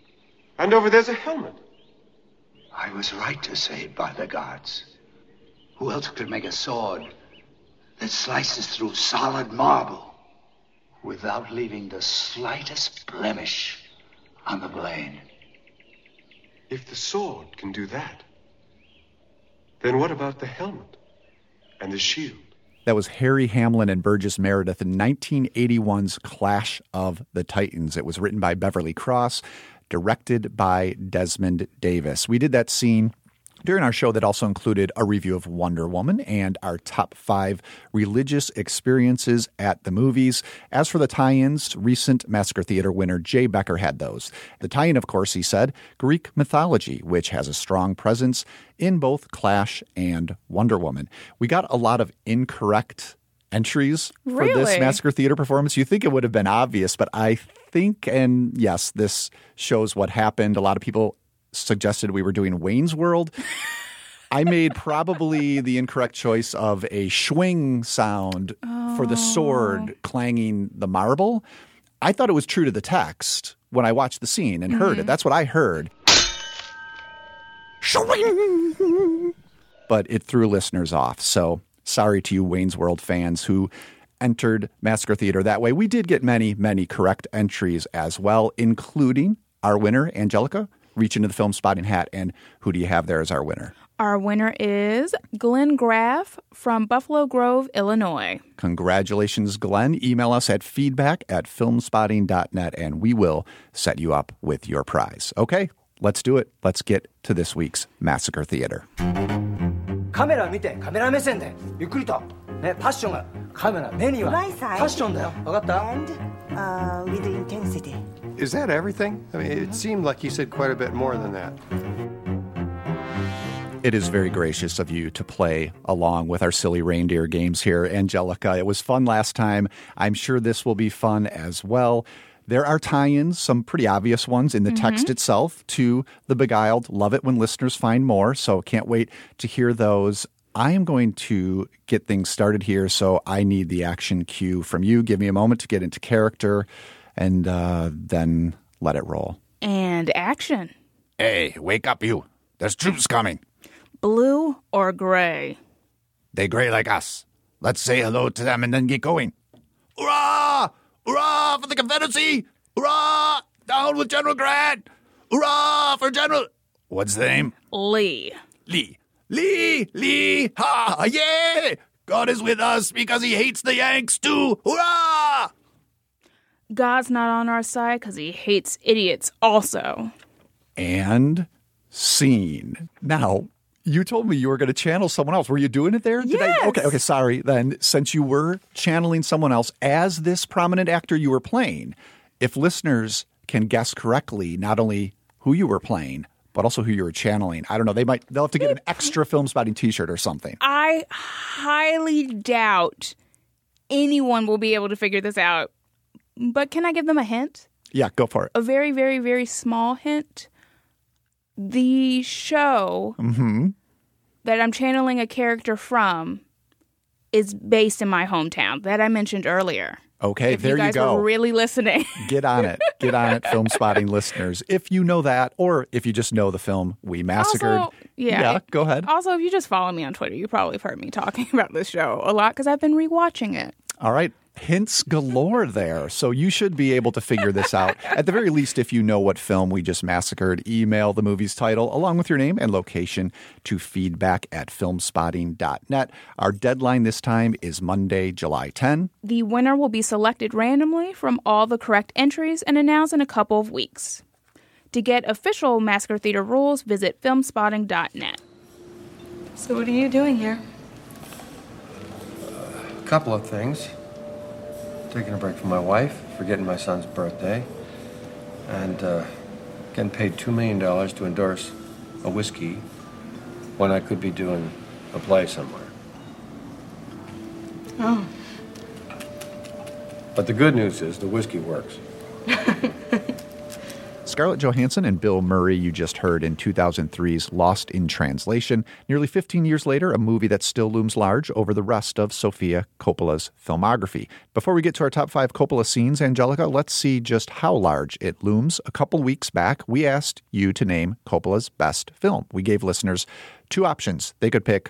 And over there's a helmet. I was right to say by the gods. Who else could make a sword that slices through solid marble without leaving the slightest blemish on the blade? If the sword can do that, then what about the helmet and the shield? That was Harry Hamlin and Burgess Meredith in 1981's Clash of the Titans. It was written by Beverly Cross, directed by Desmond Davis. We did that scene during our show that also included a review of Wonder Woman and our top 5 religious experiences at the movies. As for the tie-ins, recent Massacre Theater winner Jay Becker had those. The tie-in, of course, he said, Greek mythology, which has a strong presence in both Clash and Wonder Woman. We got a lot of incorrect entries for this Massacre Theater performance. You think it would have been obvious, but I think, and yes, this shows what happened. A lot of people suggested we were doing Wayne's World. I made probably the incorrect choice of a swing sound for the sword clanging the marble. I thought it was true to the text when I watched the scene and heard it. That's what I heard. But it threw listeners off. So sorry to you Wayne's World fans who entered Massacre Theater that way. We did get many, many correct entries as well, including our winner, Angelica. Reach into the film spotting hat, and who do you have there as our winner? Our winner is Glenn Graff from Buffalo Grove, Illinois. Congratulations, Glenn. Email us at feedback@filmspotting.net, and we will set you up with your prize. Okay, let's do it. Let's get to this week's Massacre Theater. カメラ見て、カメラ目線でゆっくりとね、パッションがカメラ目にはパッションだよ。わかった？ And with intensity. Is that everything? I mean, it seemed like he said quite a bit more than that. It is very gracious of you to play along with our silly reindeer games here, Angelica. It was fun last time. I'm sure this will be fun as well. There are tie-ins, some pretty obvious ones in the text itself to The Beguiled. Love it when listeners find more, so can't wait to hear those. I am going to get things started here, so I need the action cue from you. Give me a moment to get into character, and then let it roll. And action. Hey, wake up, you. There's troops coming. Blue or gray? They gray like us. Let's say hello to them and then get going. Hurrah! Hurrah for the Confederacy! Hurrah! Down with General Grant! Hurrah for General... What's the name? Lee. Lee! Ha! Yeah! God is with us because he hates the Yanks too! Hurrah! God's not on our side because he hates idiots also. And scene. Now, you told me you were going to channel someone else. Were you doing it there? Yes. Okay, sorry. Then, since you were channeling someone else as this prominent actor you were playing, if listeners can guess correctly not only who you were playing, but also who you were channeling, I don't know, they'll have to get an extra Film Spotting t-shirt or something. I highly doubt anyone will be able to figure this out. But can I give them a hint? Yeah, go for it. A very, very, very small hint. The show that I'm channeling a character from is based in my hometown that I mentioned earlier. Okay, if there you go. If you guys were really listening. Get on it. Get on it, Film Spotting listeners. If you know that, or if you just know the film We Massacred. Also, yeah, go ahead. Also, if you just follow me on Twitter, you probably have heard me talking about this show a lot because I've been rewatching it. All right. Hints galore there. So you should be able to figure this out. At the very least, if you know what film we just massacred, email the movie's title along with your name and location to feedback@filmspotting.net. Our deadline this time is Monday, July 10. The winner will be selected randomly from all the correct entries and announced in a couple of weeks. To get official Massacre Theater rules, visit filmspotting.net. So what are you doing here? A couple of things. Taking a break from my wife, forgetting my son's birthday, and getting paid $2 million to endorse a whiskey when I could be doing a play somewhere. Oh. But the good news is the whiskey works. Scarlett Johansson and Bill Murray you just heard in 2003's Lost in Translation. Nearly 15 years later, a movie that still looms large over the rest of Sofia Coppola's filmography. Before we get to our top 5 Coppola scenes, Angelica, let's see just how large it looms. A couple weeks back, we asked you to name Coppola's best film. We gave listeners 2 options. They could pick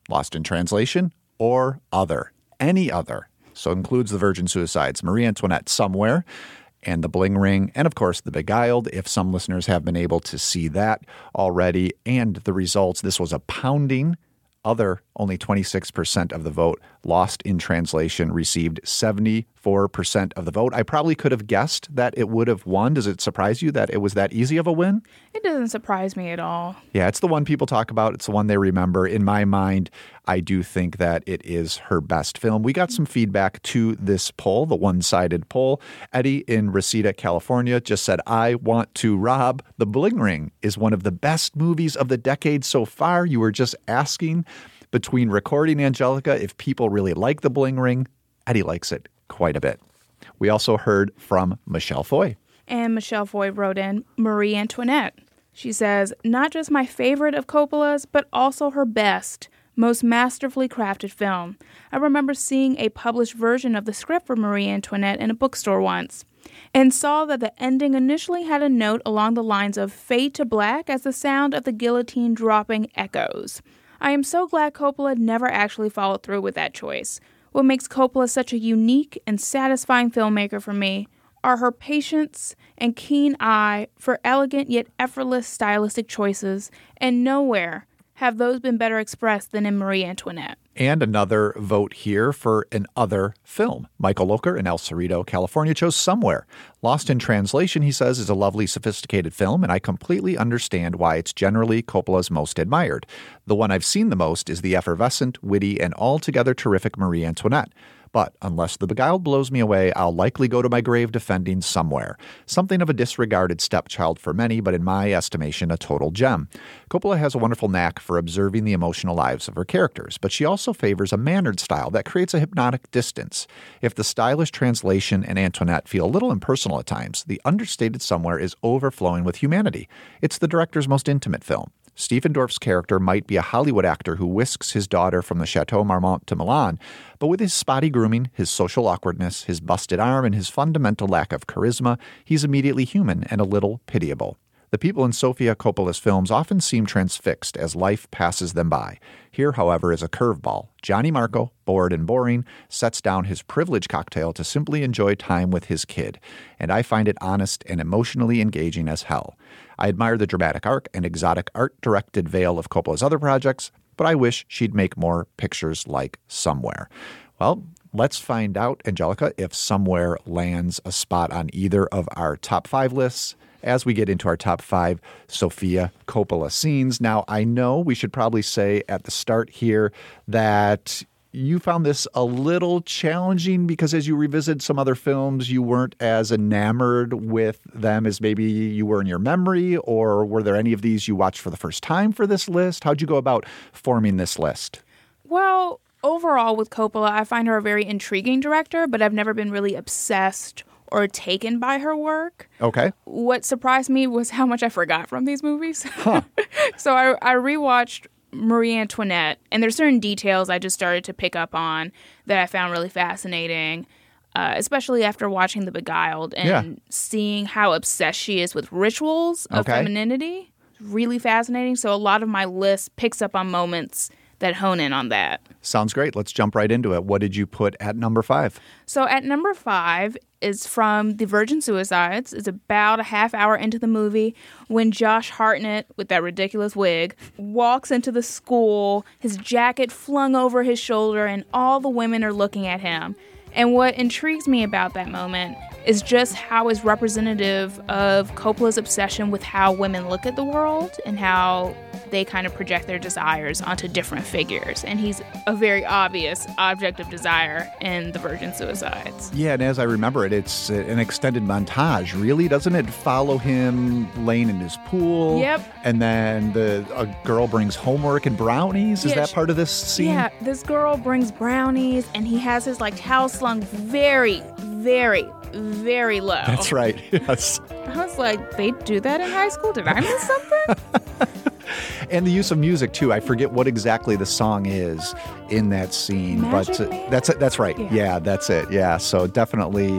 Lost in Translation, or Other. Any Other. So includes The Virgin Suicides, Marie Antoinette, Somewhere, and The Bling Ring, and of course The Beguiled, if some listeners have been able to see that already. And the results, this was a pounding. Other, only 26% of the vote. Lost in Translation received 74% of the vote. I probably could have guessed that it would have won. Does it surprise you that it was that easy of a win? It doesn't surprise me at all. Yeah, it's the one people talk about. It's the one they remember. In my mind, I do think that it is her best film. We got some feedback to this poll, the one-sided poll. Eddie in Reseda, California just said, I want to rob. The Bling Ring is one of the best movies of the decade so far. You were just asking between recording, Angelica, if people really like The Bling Ring. Eddie likes it quite a bit. We also heard from Michelle Foy. And Michelle Foy wrote in Marie Antoinette. She says, not just my favorite of Coppola's, but also her best, most masterfully crafted film. I remember seeing a published version of the script for Marie Antoinette in a bookstore once, and saw that the ending initially had a note along the lines of fade to black as the sound of the guillotine dropping echoes. I am so glad Coppola never actually followed through with that choice. What makes Coppola such a unique and satisfying filmmaker for me are her patience and keen eye for elegant yet effortless stylistic choices, and nowhere have those been better expressed than in Marie Antoinette. And another vote here for an other film. Michael Locher in El Cerrito, California chose Somewhere. Lost in Translation, he says, is a lovely, sophisticated film, and I completely understand why it's generally Coppola's most admired. The one I've seen the most is the effervescent, witty, and altogether terrific Marie Antoinette. But unless The Beguiled blows me away, I'll likely go to my grave defending Somewhere. Something of a disregarded stepchild for many, but in my estimation, a total gem. Coppola has a wonderful knack for observing the emotional lives of her characters, but she also favors a mannered style that creates a hypnotic distance. If the stylish translation and Antoinette feel a little impersonal at times, the understated Somewhere is overflowing with humanity. It's the director's most intimate film. Stephen Dorff's character might be a Hollywood actor who whisks his daughter from the Chateau Marmont to Milan, but with his spotty grooming, his social awkwardness, his busted arm, and his fundamental lack of charisma, he's immediately human and a little pitiable. The people in Sofia Coppola's films often seem transfixed as life passes them by. Here, however, is a curveball. Johnny Marco, bored and boring, sets down his privilege cocktail to simply enjoy time with his kid, and I find it honest and emotionally engaging as hell. I admire the dramatic arc and exotic art-directed veil of Coppola's other projects, but I wish she'd make more pictures like Somewhere. Well, let's find out, Angelica, if Somewhere lands a spot on either of our top 5 lists as we get into our top 5 Sofia Coppola scenes. Now, I know we should probably say at the start here that you found this a little challenging because as you revisit some other films, you weren't as enamored with them as maybe you were in your memory, or were there any of these you watched for the first time for this list? How'd you go about forming this list? Well, overall with Coppola, I find her a very intriguing director, but I've never been really obsessed or taken by her work. Okay. What surprised me was how much I forgot from these movies. Huh. So I rewatched Marie Antoinette, and there's certain details I just started to pick up on that I found really fascinating, especially after watching The Beguiled and seeing how obsessed she is with rituals of femininity. Really fascinating. So a lot of my list picks up on moments that hone in on that. Sounds great. Let's jump right into it. What did you put at number 5? So at number 5 is from The Virgin Suicides. It's about a half hour into the movie when Josh Hartnett, with that ridiculous wig, walks into the school, his jacket flung over his shoulder, and all the women are looking at him. And what intrigues me about that moment is just how it's representative of Coppola's obsession with how women look at the world and how they kind of project their desires onto different figures. And he's a very obvious object of desire in The Virgin Suicides. Yeah, and as I remember it, it's an extended montage, really, doesn't it? Follow him laying in his pool. Yep. And then a girl brings homework and brownies. Is that part of this scene? Yeah, this girl brings brownies, and he has his towel slung very, very, very low. That's right, yes. I was like, they do that in high school? Did I miss something? And the use of music, too. I forget what exactly the song is in that scene. Magic but Man? That's right. Yeah, that's it. Yeah, so definitely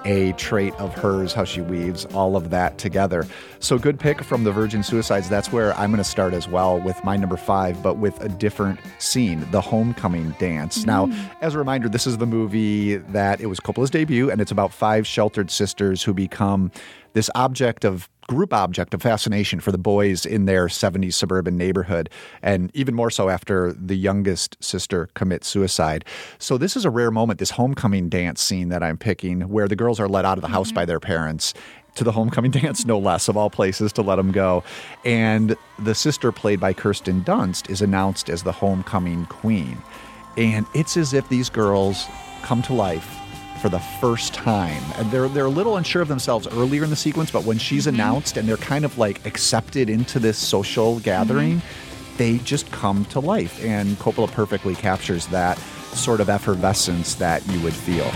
a trait of hers, how she weaves all of that together. So good pick from the Virgin Suicides. That's where I'm going to start as well with my number 5, but with a different scene, the homecoming dance. Now, as a reminder, this is the movie that it was Coppola's debut, and it's about 5 sheltered sisters who become this group object of fascination for the boys in their 70s suburban neighborhood, and even more so after the youngest sister commits suicide. So this is a rare moment, this homecoming dance scene that I'm picking, where the girls are let out of the house by their parents to the homecoming dance, no less, of all places to let them go. And the sister, played by Kirsten Dunst, is announced as the homecoming queen. And it's as if these girls come to life for the first time. And they're a little unsure of themselves earlier in the sequence, but when she's announced and they're kind of like accepted into this social gathering, they just come to life. And Coppola perfectly captures that sort of effervescence that you would feel.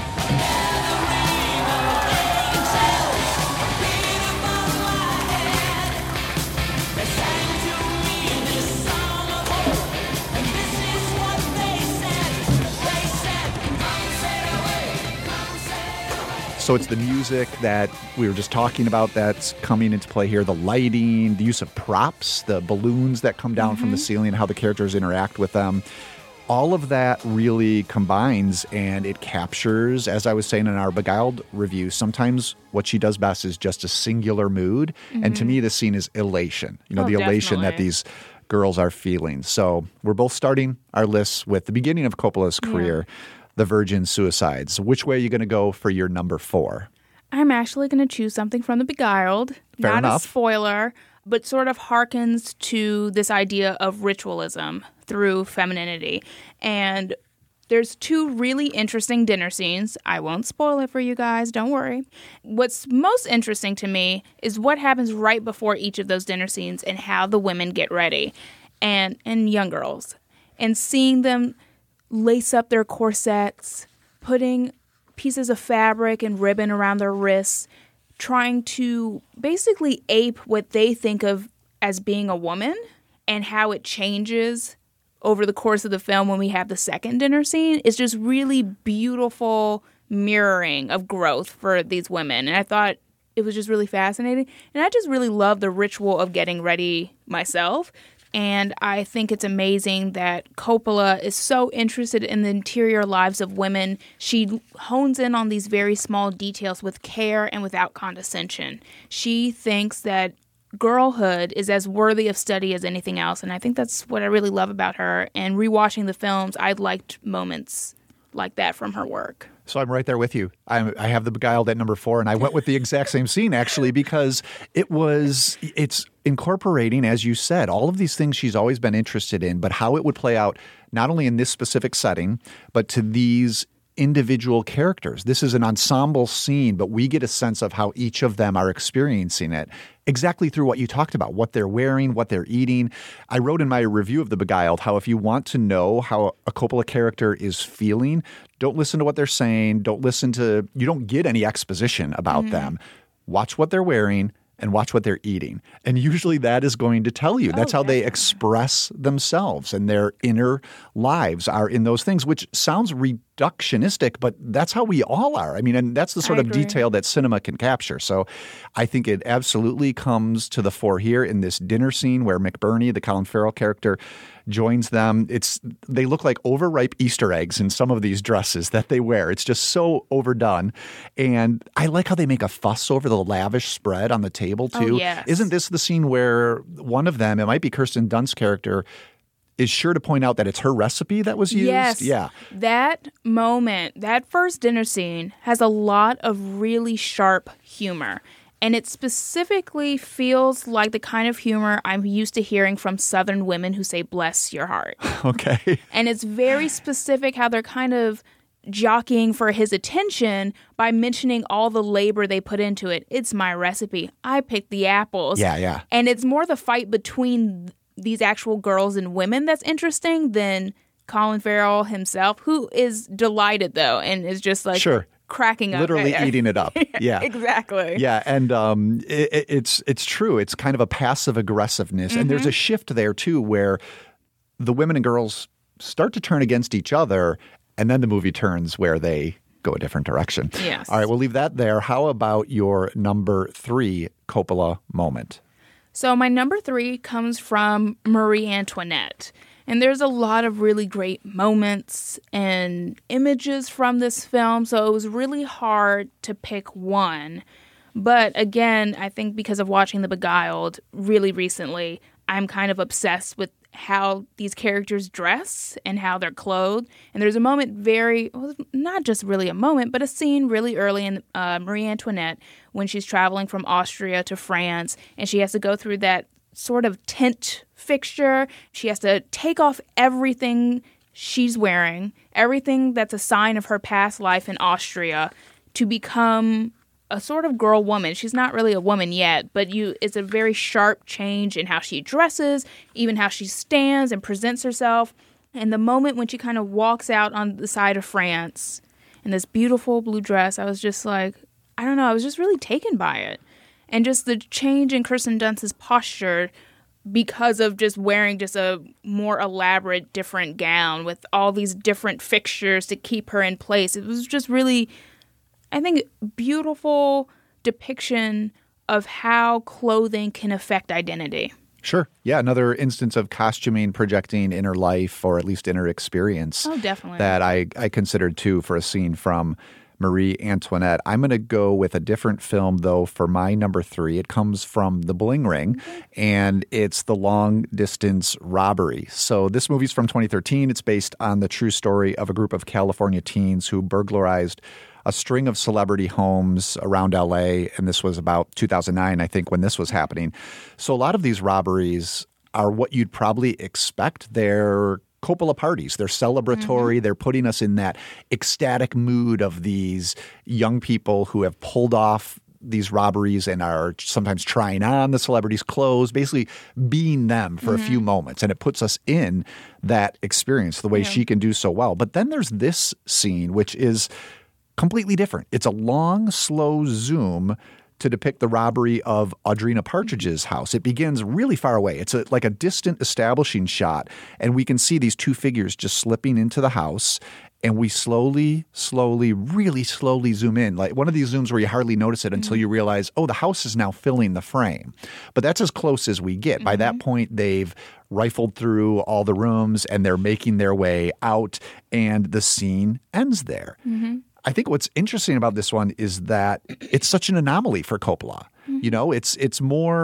So it's the music that we were just talking about that's coming into play here, the lighting, the use of props, the balloons that come down from the ceiling, how the characters interact with them. All of that really combines, and it captures, as I was saying in our Beguiled review, sometimes what she does best is just a singular mood. And to me, this scene is elation. You know, the elation that these girls are feeling. So we're both starting our lists with the beginning of Coppola's career, the Virgin Suicides. Which way are you going to go for your number 4? I'm actually going to choose something from The Beguiled. Fair Not enough. a spoiler, but sort of harkens to this idea of ritualism through femininity. And there's 2 really interesting dinner scenes. I won't spoil it for you guys, don't worry. What's most interesting to me is what happens right before each of those dinner scenes and how the women get ready, and young girls. And seeing them lace up their corsets, putting pieces of fabric and ribbon around their wrists, trying to basically ape what they think of as being a woman, and how it changes over the course of the film when we have the second dinner scene is just really beautiful mirroring of growth for these women. And I thought it was just really fascinating. And I just really love the ritual of getting ready myself. And I think it's amazing that Coppola is so interested in the interior lives of women. She hones in on these very small details with care and without condescension. She thinks that girlhood is as worthy of study as anything else. And I think that's what I really love about her. And rewatching the films, I liked moments like that from her work. So I'm right there with you. I have The Beguiled at number 4, and I went with the exact same scene, actually, because it's incorporating, as you said, all of these things she's always been interested in, but how it would play out not only in this specific setting, but to these individual characters. This is an ensemble scene, but we get a sense of how each of them are experiencing it exactly through what you talked about, what they're wearing, what they're eating. I wrote in my review of The Beguiled how if you want to know how a Coppola character is feeling, don't listen to what they're saying. You don't get any exposition about them. Watch what they're wearing and watch what they're eating. And usually that is going to tell you. That's how they express themselves, and their inner lives are in those things, which sounds reductionistic, but that's how we all are. I mean, and that's the sort of detail that cinema can capture. So I think it absolutely comes to the fore here in this dinner scene where McBurney, the Colin Farrell character, joins them. They look like overripe Easter eggs in some of these dresses that they wear. It's just so overdone. And I like how they make a fuss over the lavish spread on the table, too. Oh, yes. Isn't this the scene where one of them, it might be Kirsten Dunst's character, is sure to point out that it's her recipe that was used? Yes. Yeah. That moment, that first dinner scene, has a lot of really sharp humor. And it specifically feels like the kind of humor I'm used to hearing from Southern women who say, "Bless your heart." Okay. And it's very specific how they're kind of jockeying for his attention by mentioning all the labor they put into it. It's my recipe. I picked the apples. Yeah. And it's more the fight between these actual girls and women that's interesting than Colin Farrell himself, who is delighted, though, and is just like... Sure. Cracking up. Literally eating it up. Yeah. Exactly. Yeah. And it's true. It's kind of a passive aggressiveness. And there's a shift there, too, where the women and girls start to turn against each other. And then the movie turns where they go a different direction. Yes. All right, we'll leave that there. How about your number 3 Coppola moment? So my number 3 comes from Marie Antoinette. And there's a lot of really great moments and images from this film, so it was really hard to pick one. But again, I think because of watching The Beguiled really recently, I'm kind of obsessed with how these characters dress and how they're clothed. And there's a moment not just really a moment, but a scene really early in Marie Antoinette when she's traveling from Austria to France, and she has to go through that sort of tent fixture. She has to take off everything she's wearing, everything that's a sign of her past life in Austria, to become a sort of girl woman. She's not really a woman yet, but it's a very sharp change in how she dresses, even how she stands and presents herself. And the moment when she kind of walks out on the side of France in this beautiful blue dress, I was just like, I don't know, I was just really taken by it. And just the change in Kirsten Dunst's posture because of just wearing just a more elaborate, different gown with all these different fixtures to keep her in place. It was just really, I think, beautiful depiction of how clothing can affect identity. Sure. Yeah, another instance of costuming projecting inner life, or at least inner experience. Oh, definitely. That I considered, too, for a scene from Marie Antoinette. I'm going to go with a different film, though, for my number 3. It comes from The Bling Ring, and it's The Long Distance Robbery. So this movie's from 2013. It's based on the true story of a group of California teens who burglarized a string of celebrity homes around L.A., and this was about 2009, I think, when this was happening. So a lot of these robberies are what you'd probably expect. They're Coppola parties. They're celebratory. They're putting us in that ecstatic mood of these young people who have pulled off these robberies and are sometimes trying on the celebrities' clothes, basically being them for a few moments. And it puts us in that experience the way she can do so well. But then there's this scene, which is completely different. It's a long, slow zoom to depict the robbery of Audrina Partridge's house. It begins really far away. It's like a distant establishing shot, and we can see these two figures just slipping into the house, and we slowly, really slowly zoom in. Like one of these zooms where you hardly notice it until you realize, oh, the house is now filling the frame. But that's as close as we get. By that point, they've rifled through all the rooms, and they're making their way out, and the scene ends there. I think what's interesting about this one is that it's such an anomaly for Coppola. You know, it's a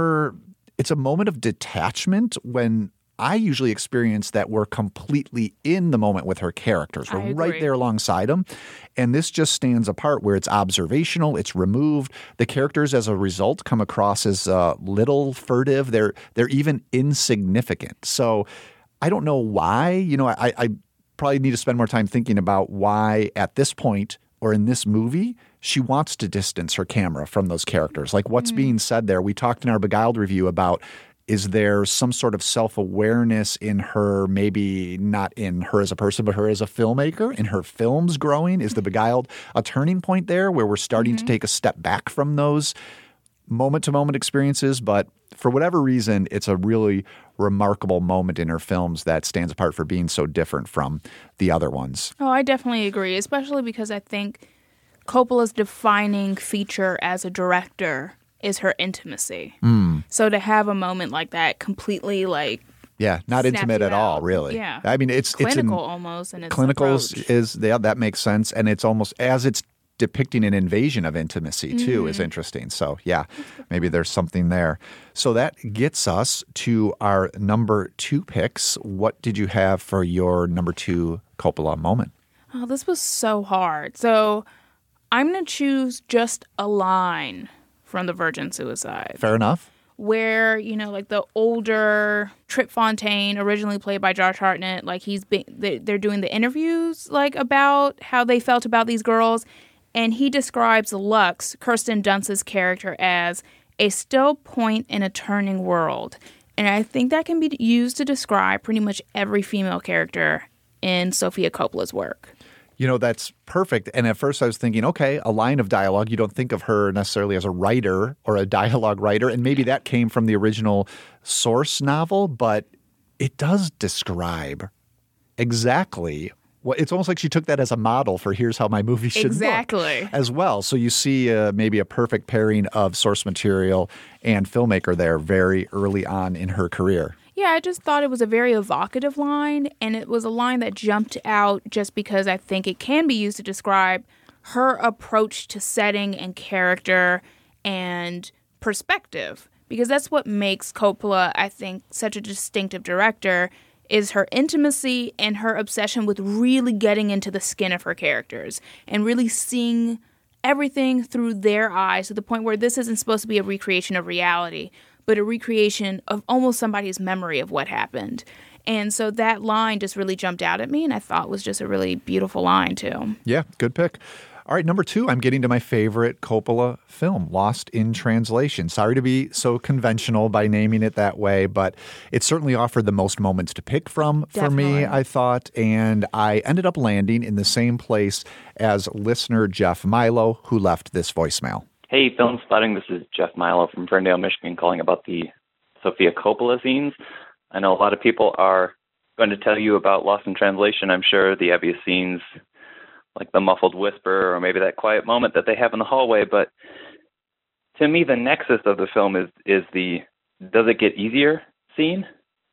moment of detachment when I usually experience that we're completely in the moment with her characters. We're right there alongside them. And this just stands apart where it's observational, it's removed. The characters as a result come across as little furtive. They're even insignificant. So I don't know why. You know, I probably need to spend more time thinking about why at this point or in this movie, she wants to distance her camera from those characters. Like what's being said there. We talked in our Beguiled review about, is there some sort of self-awareness in her, maybe not in her as a person, but her as a filmmaker, in her films growing? Is The Beguiled a turning point there where we're starting to take a step back from those moment-to-moment experiences? But for whatever reason, it's a really remarkable moment in her films that stands apart for being so different from the other ones. Oh, I definitely agree, especially because I think Coppola's defining feature as a director is her intimacy. So to have a moment like that completely like not intimate at all, really. Yeah. I mean, it's clinical almost, and it's clinical approach. That makes sense, and it's almost as it's depicting an invasion of intimacy too is interesting. So yeah, maybe there's something there. So that gets us to our number 2 picks. What did you have for your number 2 Coppola moment? Oh, this was so hard. So I'm going to choose just a line from The Virgin Suicide. Fair enough. Where, you know, like the older Trip Fontaine, originally played by Josh Hartnett, like they're doing the interviews like about how they felt about these girls. And he describes Lux, Kirsten Dunst's character, as a still point in a turning world. And I think that can be used to describe pretty much every female character in Sofia Coppola's work. You know, that's perfect. And at first I was thinking, okay, a line of dialogue. You don't think of her necessarily as a writer or a dialogue writer. And maybe that came from the original source novel, but it does describe exactly Well, it's almost like she took that as a model for here's how my movie should look as well. So you see maybe a perfect pairing of source material and filmmaker there very early on in her career. Yeah, I just thought it was a very evocative line, and it was a line that jumped out just because I think it can be used to describe her approach to setting and character and perspective, because that's what makes Coppola, I think, such a distinctive director, is her intimacy and her obsession with really getting into the skin of her characters and really seeing everything through their eyes to the point where this isn't supposed to be a recreation of reality, but a recreation of almost somebody's memory of what happened. And so that line just really jumped out at me, and I thought was just a really beautiful line, too. Yeah, good pick. All right, number 2, I'm getting to my favorite Coppola film, Lost in Translation. Sorry to be so conventional by naming it that way, but it certainly offered the most moments to pick from for me, I thought. And I ended up landing in the same place as listener Jeff Milo, who left this voicemail. Hey, Film Spotting, this is Jeff Milo from Ferndale, Michigan, calling about the Sofia Coppola scenes. I know a lot of people are going to tell you about Lost in Translation, I'm sure, the obvious scenes, like the muffled whisper or maybe that quiet moment that they have in the hallway. But to me, the nexus of the film is the does it get easier scene.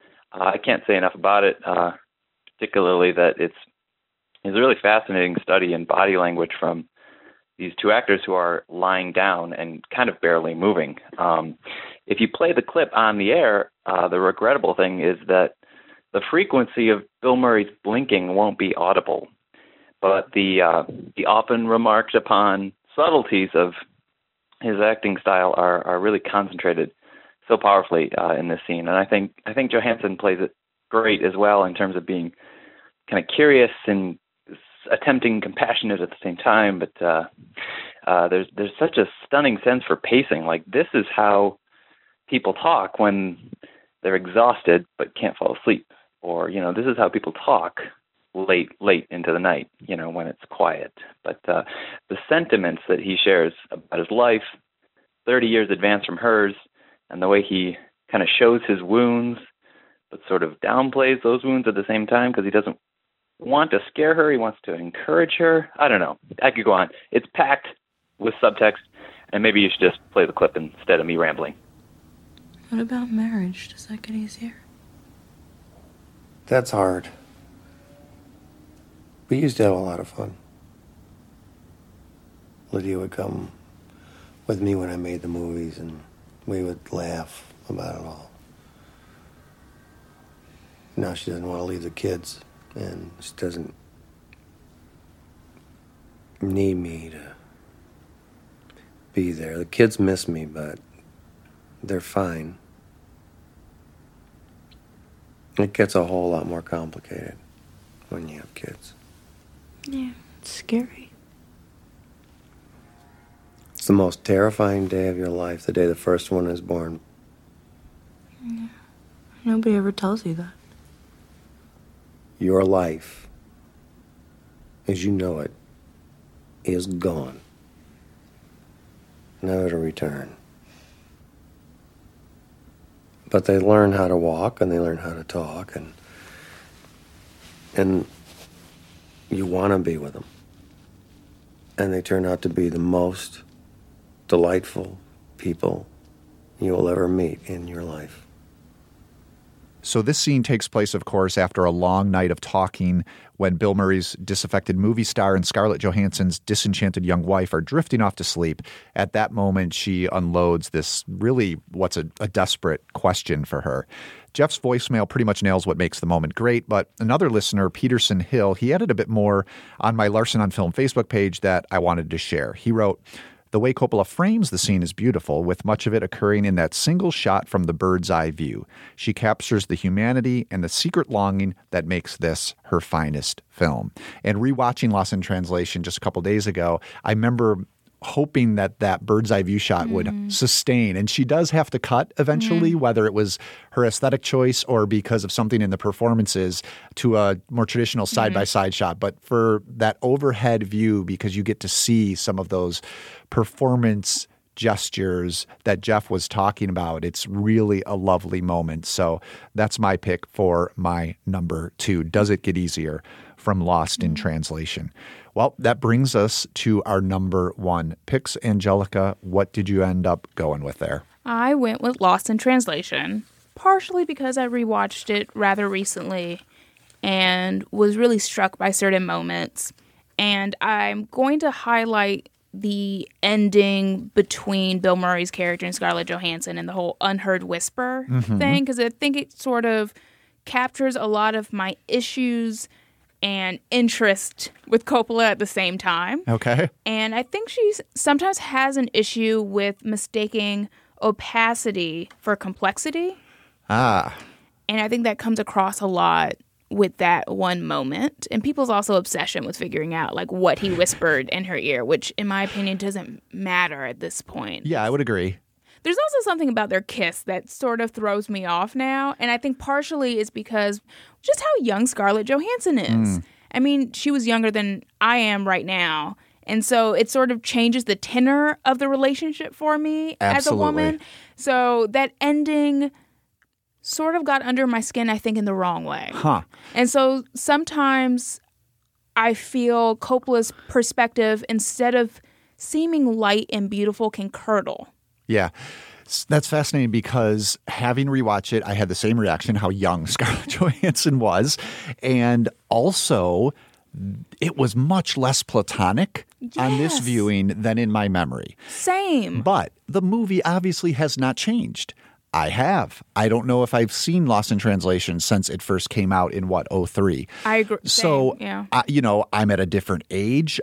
I can't say enough about it, particularly that it's a really fascinating study in body language from these two actors who are lying down and kind of barely moving. If you play the clip on the air, the regrettable thing is that the frequency of Bill Murray's blinking won't be audible. But the often remarked upon subtleties of his acting style are really concentrated so powerfully in this scene. And I think Johansson plays it great as well in terms of being kind of curious and attempting compassionate at the same time. But there's such a stunning sense for pacing. Like, this is how people talk when they're exhausted but can't fall asleep. Or, this is how people talk late into the night, when it's quiet. But the sentiments that he shares about his life, 30 years advanced from hers, and the way he kind of shows his wounds, but sort of downplays those wounds at the same time because he doesn't want to scare her. He wants to encourage her. I don't know. I could go on. It's packed with subtext, and maybe you should just play the clip instead of me rambling. What about marriage? Does that get easier? That's hard. We used to have a lot of fun. Lydia would come with me when I made the movies, and we would laugh about it all. Now she doesn't want to leave the kids, and she doesn't need me to be there. The kids miss me, but they're fine. It gets a whole lot more complicated when you have kids. Yeah, it's scary. It's the most terrifying day of your life, the day the first one is born. Yeah. Nobody ever tells you that. Your life, as you know it, is gone. Never to return. But they learn how to walk and they learn how to talk, and you want to be with them. And they turn out to be the most delightful people you will ever meet in your life. So this scene takes place, of course, after a long night of talking when Bill Murray's disaffected movie star and Scarlett Johansson's disenchanted young wife are drifting off to sleep. At that moment, she unloads this really what's a desperate question for her. Jeff's voicemail pretty much nails what makes the moment great, but another listener, Peterson Hill, he added a bit more on my Larson on Film Facebook page that I wanted to share. He wrote, "The way Coppola frames the scene is beautiful, with much of it occurring in that single shot from the bird's eye view. She captures the humanity and the secret longing that makes this her finest film." And rewatching Lost in Translation just a couple days ago, I remember hoping that bird's eye view shot would sustain. And she does have to cut eventually, whether it was her aesthetic choice or because of something in the performances, to a more traditional side-by-side shot. But for that overhead view, because you get to see some of those performance gestures that Jeff was talking about. It's really a lovely moment. So that's my pick for my number 2. Does it get easier from Lost in Translation? Well, that brings us to our number 1 picks. Angelica, what did you end up going with there? I went with Lost in Translation, partially because I rewatched it rather recently and was really struck by certain moments. And I'm going to highlight the ending between Bill Murray's character and Scarlett Johansson and the whole unheard whisper thing, because I think it sort of captures a lot of my issues and interest with Coppola at the same time. Okay. And I think she sometimes has an issue with mistaking opacity for complexity. Ah. And I think that comes across a lot with that one moment. And people's also obsession with figuring out like what he whispered in her ear, which in my opinion doesn't matter at this point. Yeah, I would agree. There's also something about their kiss that sort of throws me off now. And I think partially is because just how young Scarlett Johansson is. I mean, she was younger than I am right now. And so it sort of changes the tenor of the relationship for me as a woman. So that ending sort of got under my skin, I think, in the wrong way. Huh. And so sometimes I feel Coppola's perspective, instead of seeming light and beautiful, can curdle. Yeah. That's fascinating because having rewatched it, I had the same reaction, how young Scarlett Johansson was. And also, it was much less platonic on this viewing than in my memory. Same. But the movie obviously has not changed. I have. I don't know if I've seen Lost in Translation since it first came out in, 2003. I agree. So, yeah. I'm at a different age.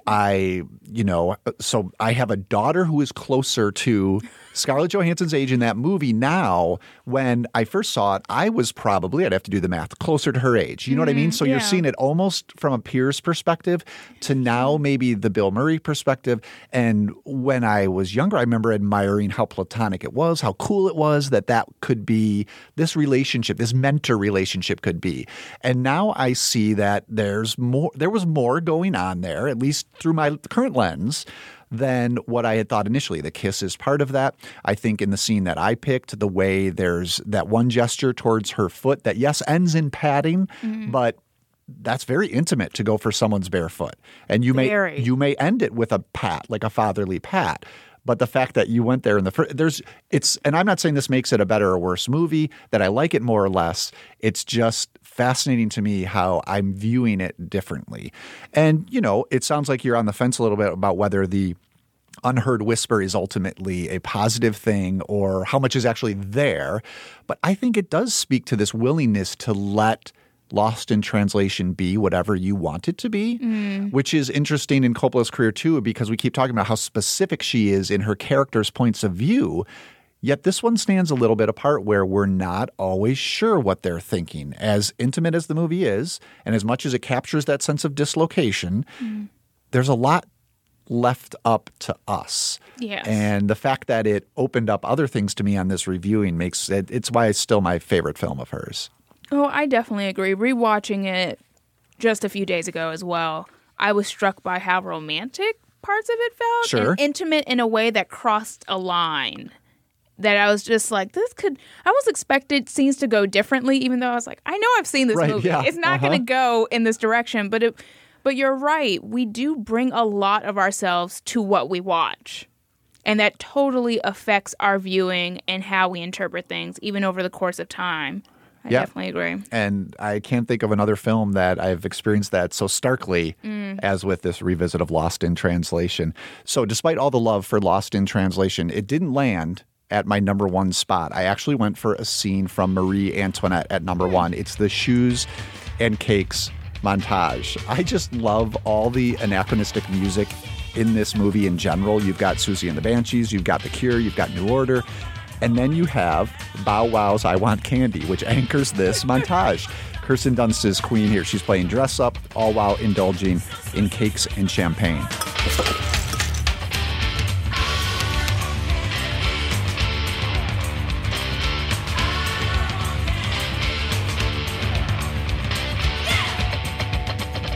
So I have a daughter who is closer to Scarlett Johansson's age in that movie now. When I first saw it, I was probably, I'd have to do the math, closer to her age. You know what I mean? So you're seeing it almost from a peer's perspective to now maybe the Bill Murray perspective. And when I was younger, I remember admiring how platonic it was, how cool it was that could be this relationship, this mentor relationship could be. And now I see that there was more going on there, at least through my current lens, than what I had thought initially. The kiss is part of that. I think in the scene that I picked, the way there's that one gesture towards her foot that, yes, ends in patting, but that's very intimate to go for someone's bare foot. And you may end it with a pat, like a fatherly pat. But the fact that you went there in the first, and I'm not saying this makes it a better or worse movie, that I like it more or less. It's just fascinating to me how I'm viewing it differently. And, it sounds like you're on the fence a little bit about whether the unheard whisper is ultimately a positive thing or how much is actually there. But I think it does speak to this willingness to let Lost in Translation be whatever you want it to be, which is interesting in Coppola's career too, because we keep talking about how specific she is in her character's points of view. Yet this one stands a little bit apart where we're not always sure what they're thinking. As intimate as the movie is, and as much as it captures that sense of dislocation, there's a lot left up to us. Yes. And the fact that it opened up other things to me on this reviewing makes it's why it's still my favorite film of hers. Oh, I definitely agree. Rewatching it just a few days ago as well, I was struck by how romantic parts of it felt. Sure. And intimate in a way that crossed a line. That I was just like, I almost expected scenes to go differently, even though I was like, I know I've seen this movie. Yeah. It's not going to go in this direction. But you're right. We do bring a lot of ourselves to what we watch. And that totally affects our viewing and how we interpret things, even over the course of time. I definitely agree. And I can't think of another film that I've experienced that so starkly as with this revisit of Lost in Translation. So despite all the love for Lost in Translation, it didn't land at my number 1 spot. I actually went for a scene from Marie Antoinette at number 1. It's the shoes and cakes montage. I just love all the anachronistic music in this movie in general. You've got Susie and the Banshees, you've got The Cure, you've got New Order. And then you have Bow Wow's I Want Candy, which anchors this montage. Kirsten Dunst is queen here. She's playing dress up, all while indulging in cakes and champagne.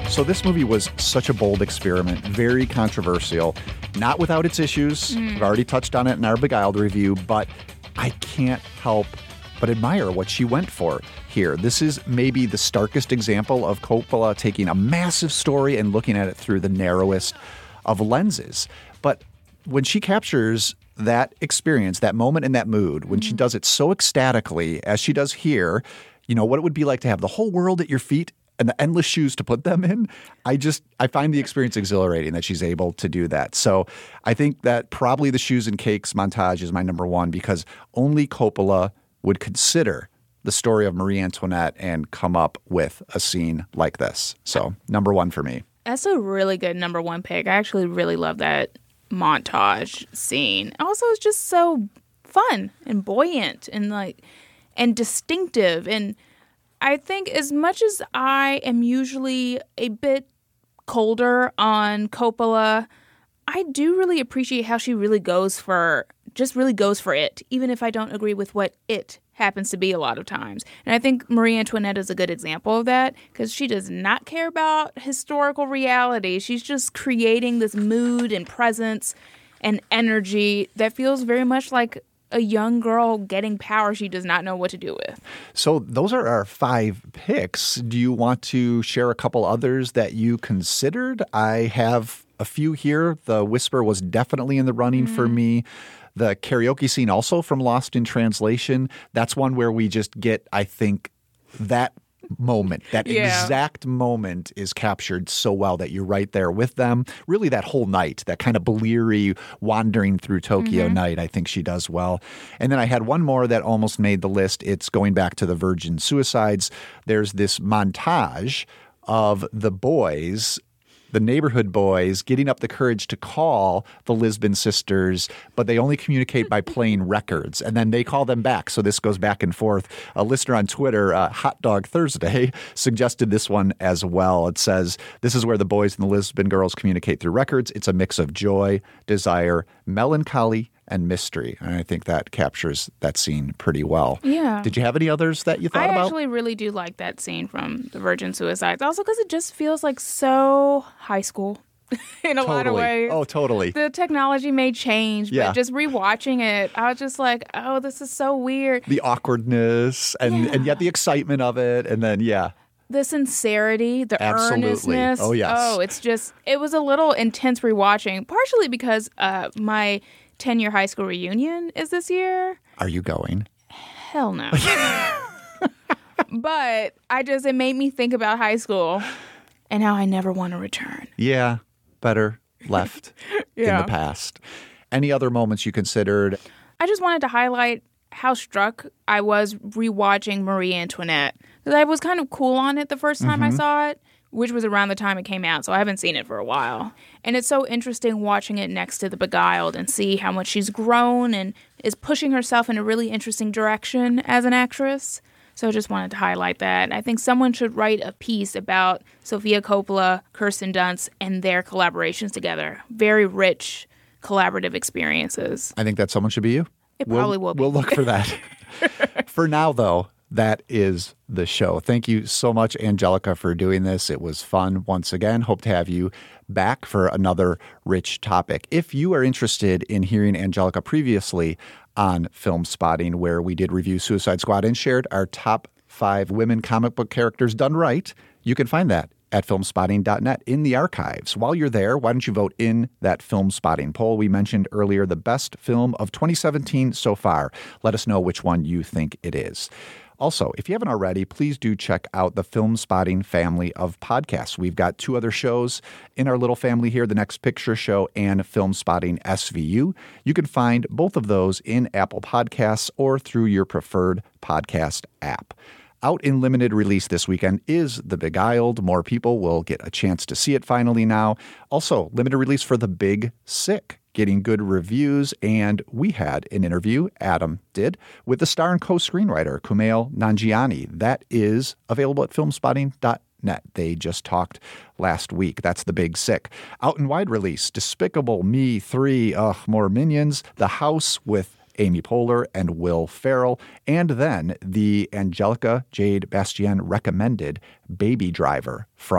So this movie was such a bold experiment, very controversial, not without its issues. We've already touched on it in our Beguiled review, but I can't help but admire what she went for here. This is maybe the starkest example of Coppola taking a massive story and looking at it through the narrowest of lenses. But when she captures that experience, that moment and that mood, when she does it so ecstatically as she does here, you know, what it would be like to have the whole world at your feet and the endless shoes to put them in. I find the experience exhilarating that she's able to do that. So I think that probably the shoes and cakes montage is my number one, because only Coppola would consider the story of Marie Antoinette and come up with a scene like this. So number one for me. That's a really good number one pick. I actually really love that montage scene. Also, it's just so fun and buoyant and distinctive. And I think as much as I am usually a bit colder on Coppola, I do really appreciate how she really goes for it, even if I don't agree with what it happens to be a lot of times. And I think Marie Antoinette is a good example of that, because she does not care about historical reality. She's just creating this mood and presence and energy that feels very much like a young girl getting power she does not know what to do with. So those are our 5 picks. Do you want to share a couple others that you considered? I have a few here. The Whisper was definitely in the running for me. The karaoke scene also from Lost in Translation. That's one where we just get, I think, that moment, that exact moment is captured so well that you're right there with them. Really that whole night, that kind of bleary wandering through Tokyo night, I think she does well. And then I had one more that almost made the list. It's going back to the Virgin Suicides. There's this montage of the boys, the neighborhood boys, getting up the courage to call the Lisbon sisters, but they only communicate by playing records, and then they call them back. So this goes back and forth. A listener on Twitter, Hot Dog Thursday, suggested this one as well. It says, this is where the boys and the Lisbon girls communicate through records. It's a mix of joy, desire, melancholy, and mystery. And I think that captures that scene pretty well. Yeah. Did you have any others that you thought about? I actually really do like that scene from the Virgin Suicides. Also because it just feels like so high school in a lot of ways. Oh, totally. The technology may change, but just rewatching it, I was just like, oh, this is so weird. The awkwardness and yet the excitement of it. And then, the sincerity, the earnestness. Oh, yes. Oh, it was a little intense rewatching, partially because my 10-year high school reunion is this year. Are you going? Hell no. But it made me think about high school and how I never want to return. Yeah, better left in the past. Any other moments you considered? I just wanted to highlight how struck I was rewatching Marie Antoinette. Because I was kind of cool on it the first time I saw it, which was around the time it came out, so I haven't seen it for a while. And it's so interesting watching it next to The Beguiled and see how much she's grown and is pushing herself in a really interesting direction as an actress. So I just wanted to highlight that. I think someone should write a piece about Sofia Coppola, Kirsten Dunst, and their collaborations together. Very rich collaborative experiences. I think that someone should be you. It probably will be. We'll look for that. For now, though, that is the show. Thank you so much, Angelica, for doing this. It was fun once again. Hope to have you back for another rich topic. If you are interested in hearing Angelica previously on Film Spotting, where we did review Suicide Squad and shared our top 5 women comic book characters done right, you can find that at filmspotting.net in the archives. While you're there, why don't you vote in that Film Spotting poll? We mentioned earlier the best film of 2017 so far. Let us know which one you think it is. Also, if you haven't already, please do check out the Film Spotting family of podcasts. We've got 2 other shows in our little family here, The Next Picture Show and Film Spotting SVU. You can find both of those in Apple Podcasts or through your preferred podcast app. Out in limited release this weekend is The Beguiled. More people will get a chance to see it finally now. Also, limited release for The Big Sick, getting good reviews, and we had an interview, Adam did, with the star and co-screenwriter Kumail Nanjiani. That is available at filmspotting.net. They just talked last week. That's The Big Sick. Out in wide release, Despicable Me 3, more Minions, The House with Amy Poehler and Will Ferrell, and then the Angelica Jade Bastien recommended Baby Driver from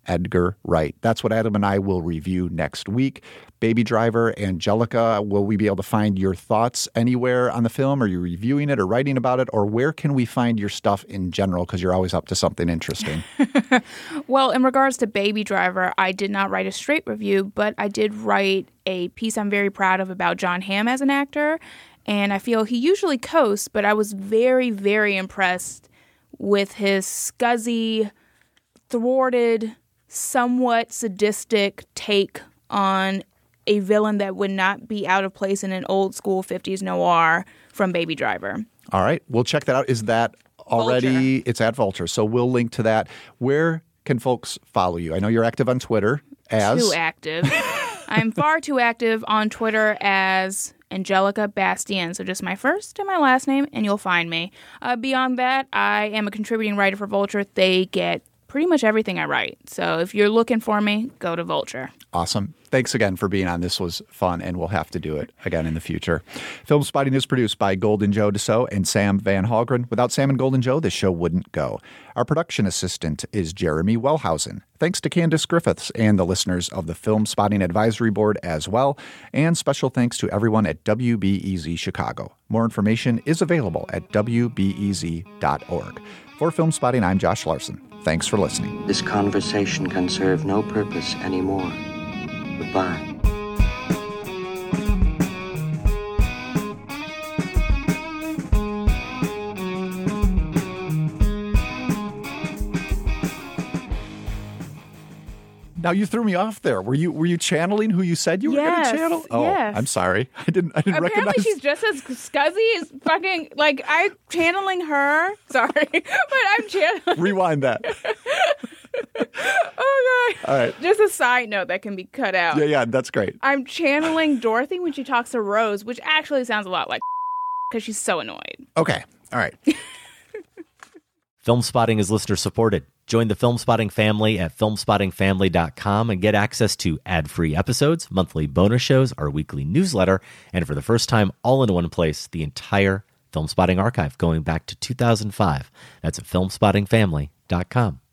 Edgar Wright. That's what Adam and I will review next week. Baby Driver, Angelica, will we be able to find your thoughts anywhere on the film? Are you reviewing it or writing about it? Or where can we find your stuff in general? Because you're always up to something interesting. Well, in regards to Baby Driver, I did not write a straight review, but I did write a piece I'm very proud of about Jon Hamm as an actor. And I feel he usually coasts, but I was very, very impressed with his scuzzy, thwarted, somewhat sadistic take on a villain that would not be out of place in an old school 50s noir from Baby Driver. All right. We'll check that out. Is that already? Vulture. It's at Vulture. So we'll link to that. Where can folks follow you? I know you're active on Twitter as... Too active. I'm far too active on Twitter as Angelica Bastien. So just my first and my last name, and you'll find me. Beyond that, I am a contributing writer for Vulture. They get pretty much everything I write. So if you're looking for me, go to Vulture. Awesome. Thanks again for being on. This was fun, and we'll have to do it again in the future. Film Spotting is produced by Golden Joe Dassault and Sam Van Hallgren. Without Sam and Golden Joe, this show wouldn't go. Our production assistant is Jeremy Wellhausen. Thanks to Candace Griffiths and the listeners of the Film Spotting Advisory Board as well. And special thanks to everyone at WBEZ Chicago. More information is available at WBEZ.org. For Film Spotting, I'm Josh Larson. Thanks for listening. This conversation can serve no purpose anymore. Goodbye. Now you threw me off there. Were you channeling who you said you were going to channel? Oh, yes. I'm sorry. I didn't Apparently recognize. she's just as scuzzy as fucking, like, I'm channeling her. Sorry, but I'm channeling. Rewind that. Oh, God. All right. Just a side note that can be cut out. Yeah, that's great. I'm channeling Dorothy when she talks to Rose, which actually sounds a lot like because she's so annoyed. Okay. All right. Film Spotting is listener supported. Join the Film Spotting family at filmspottingfamily.com and get access to ad-free episodes, monthly bonus shows, our weekly newsletter, and for the first time, all in one place, the entire Film Spotting archive going back to 2005. That's at filmspottingfamily.com.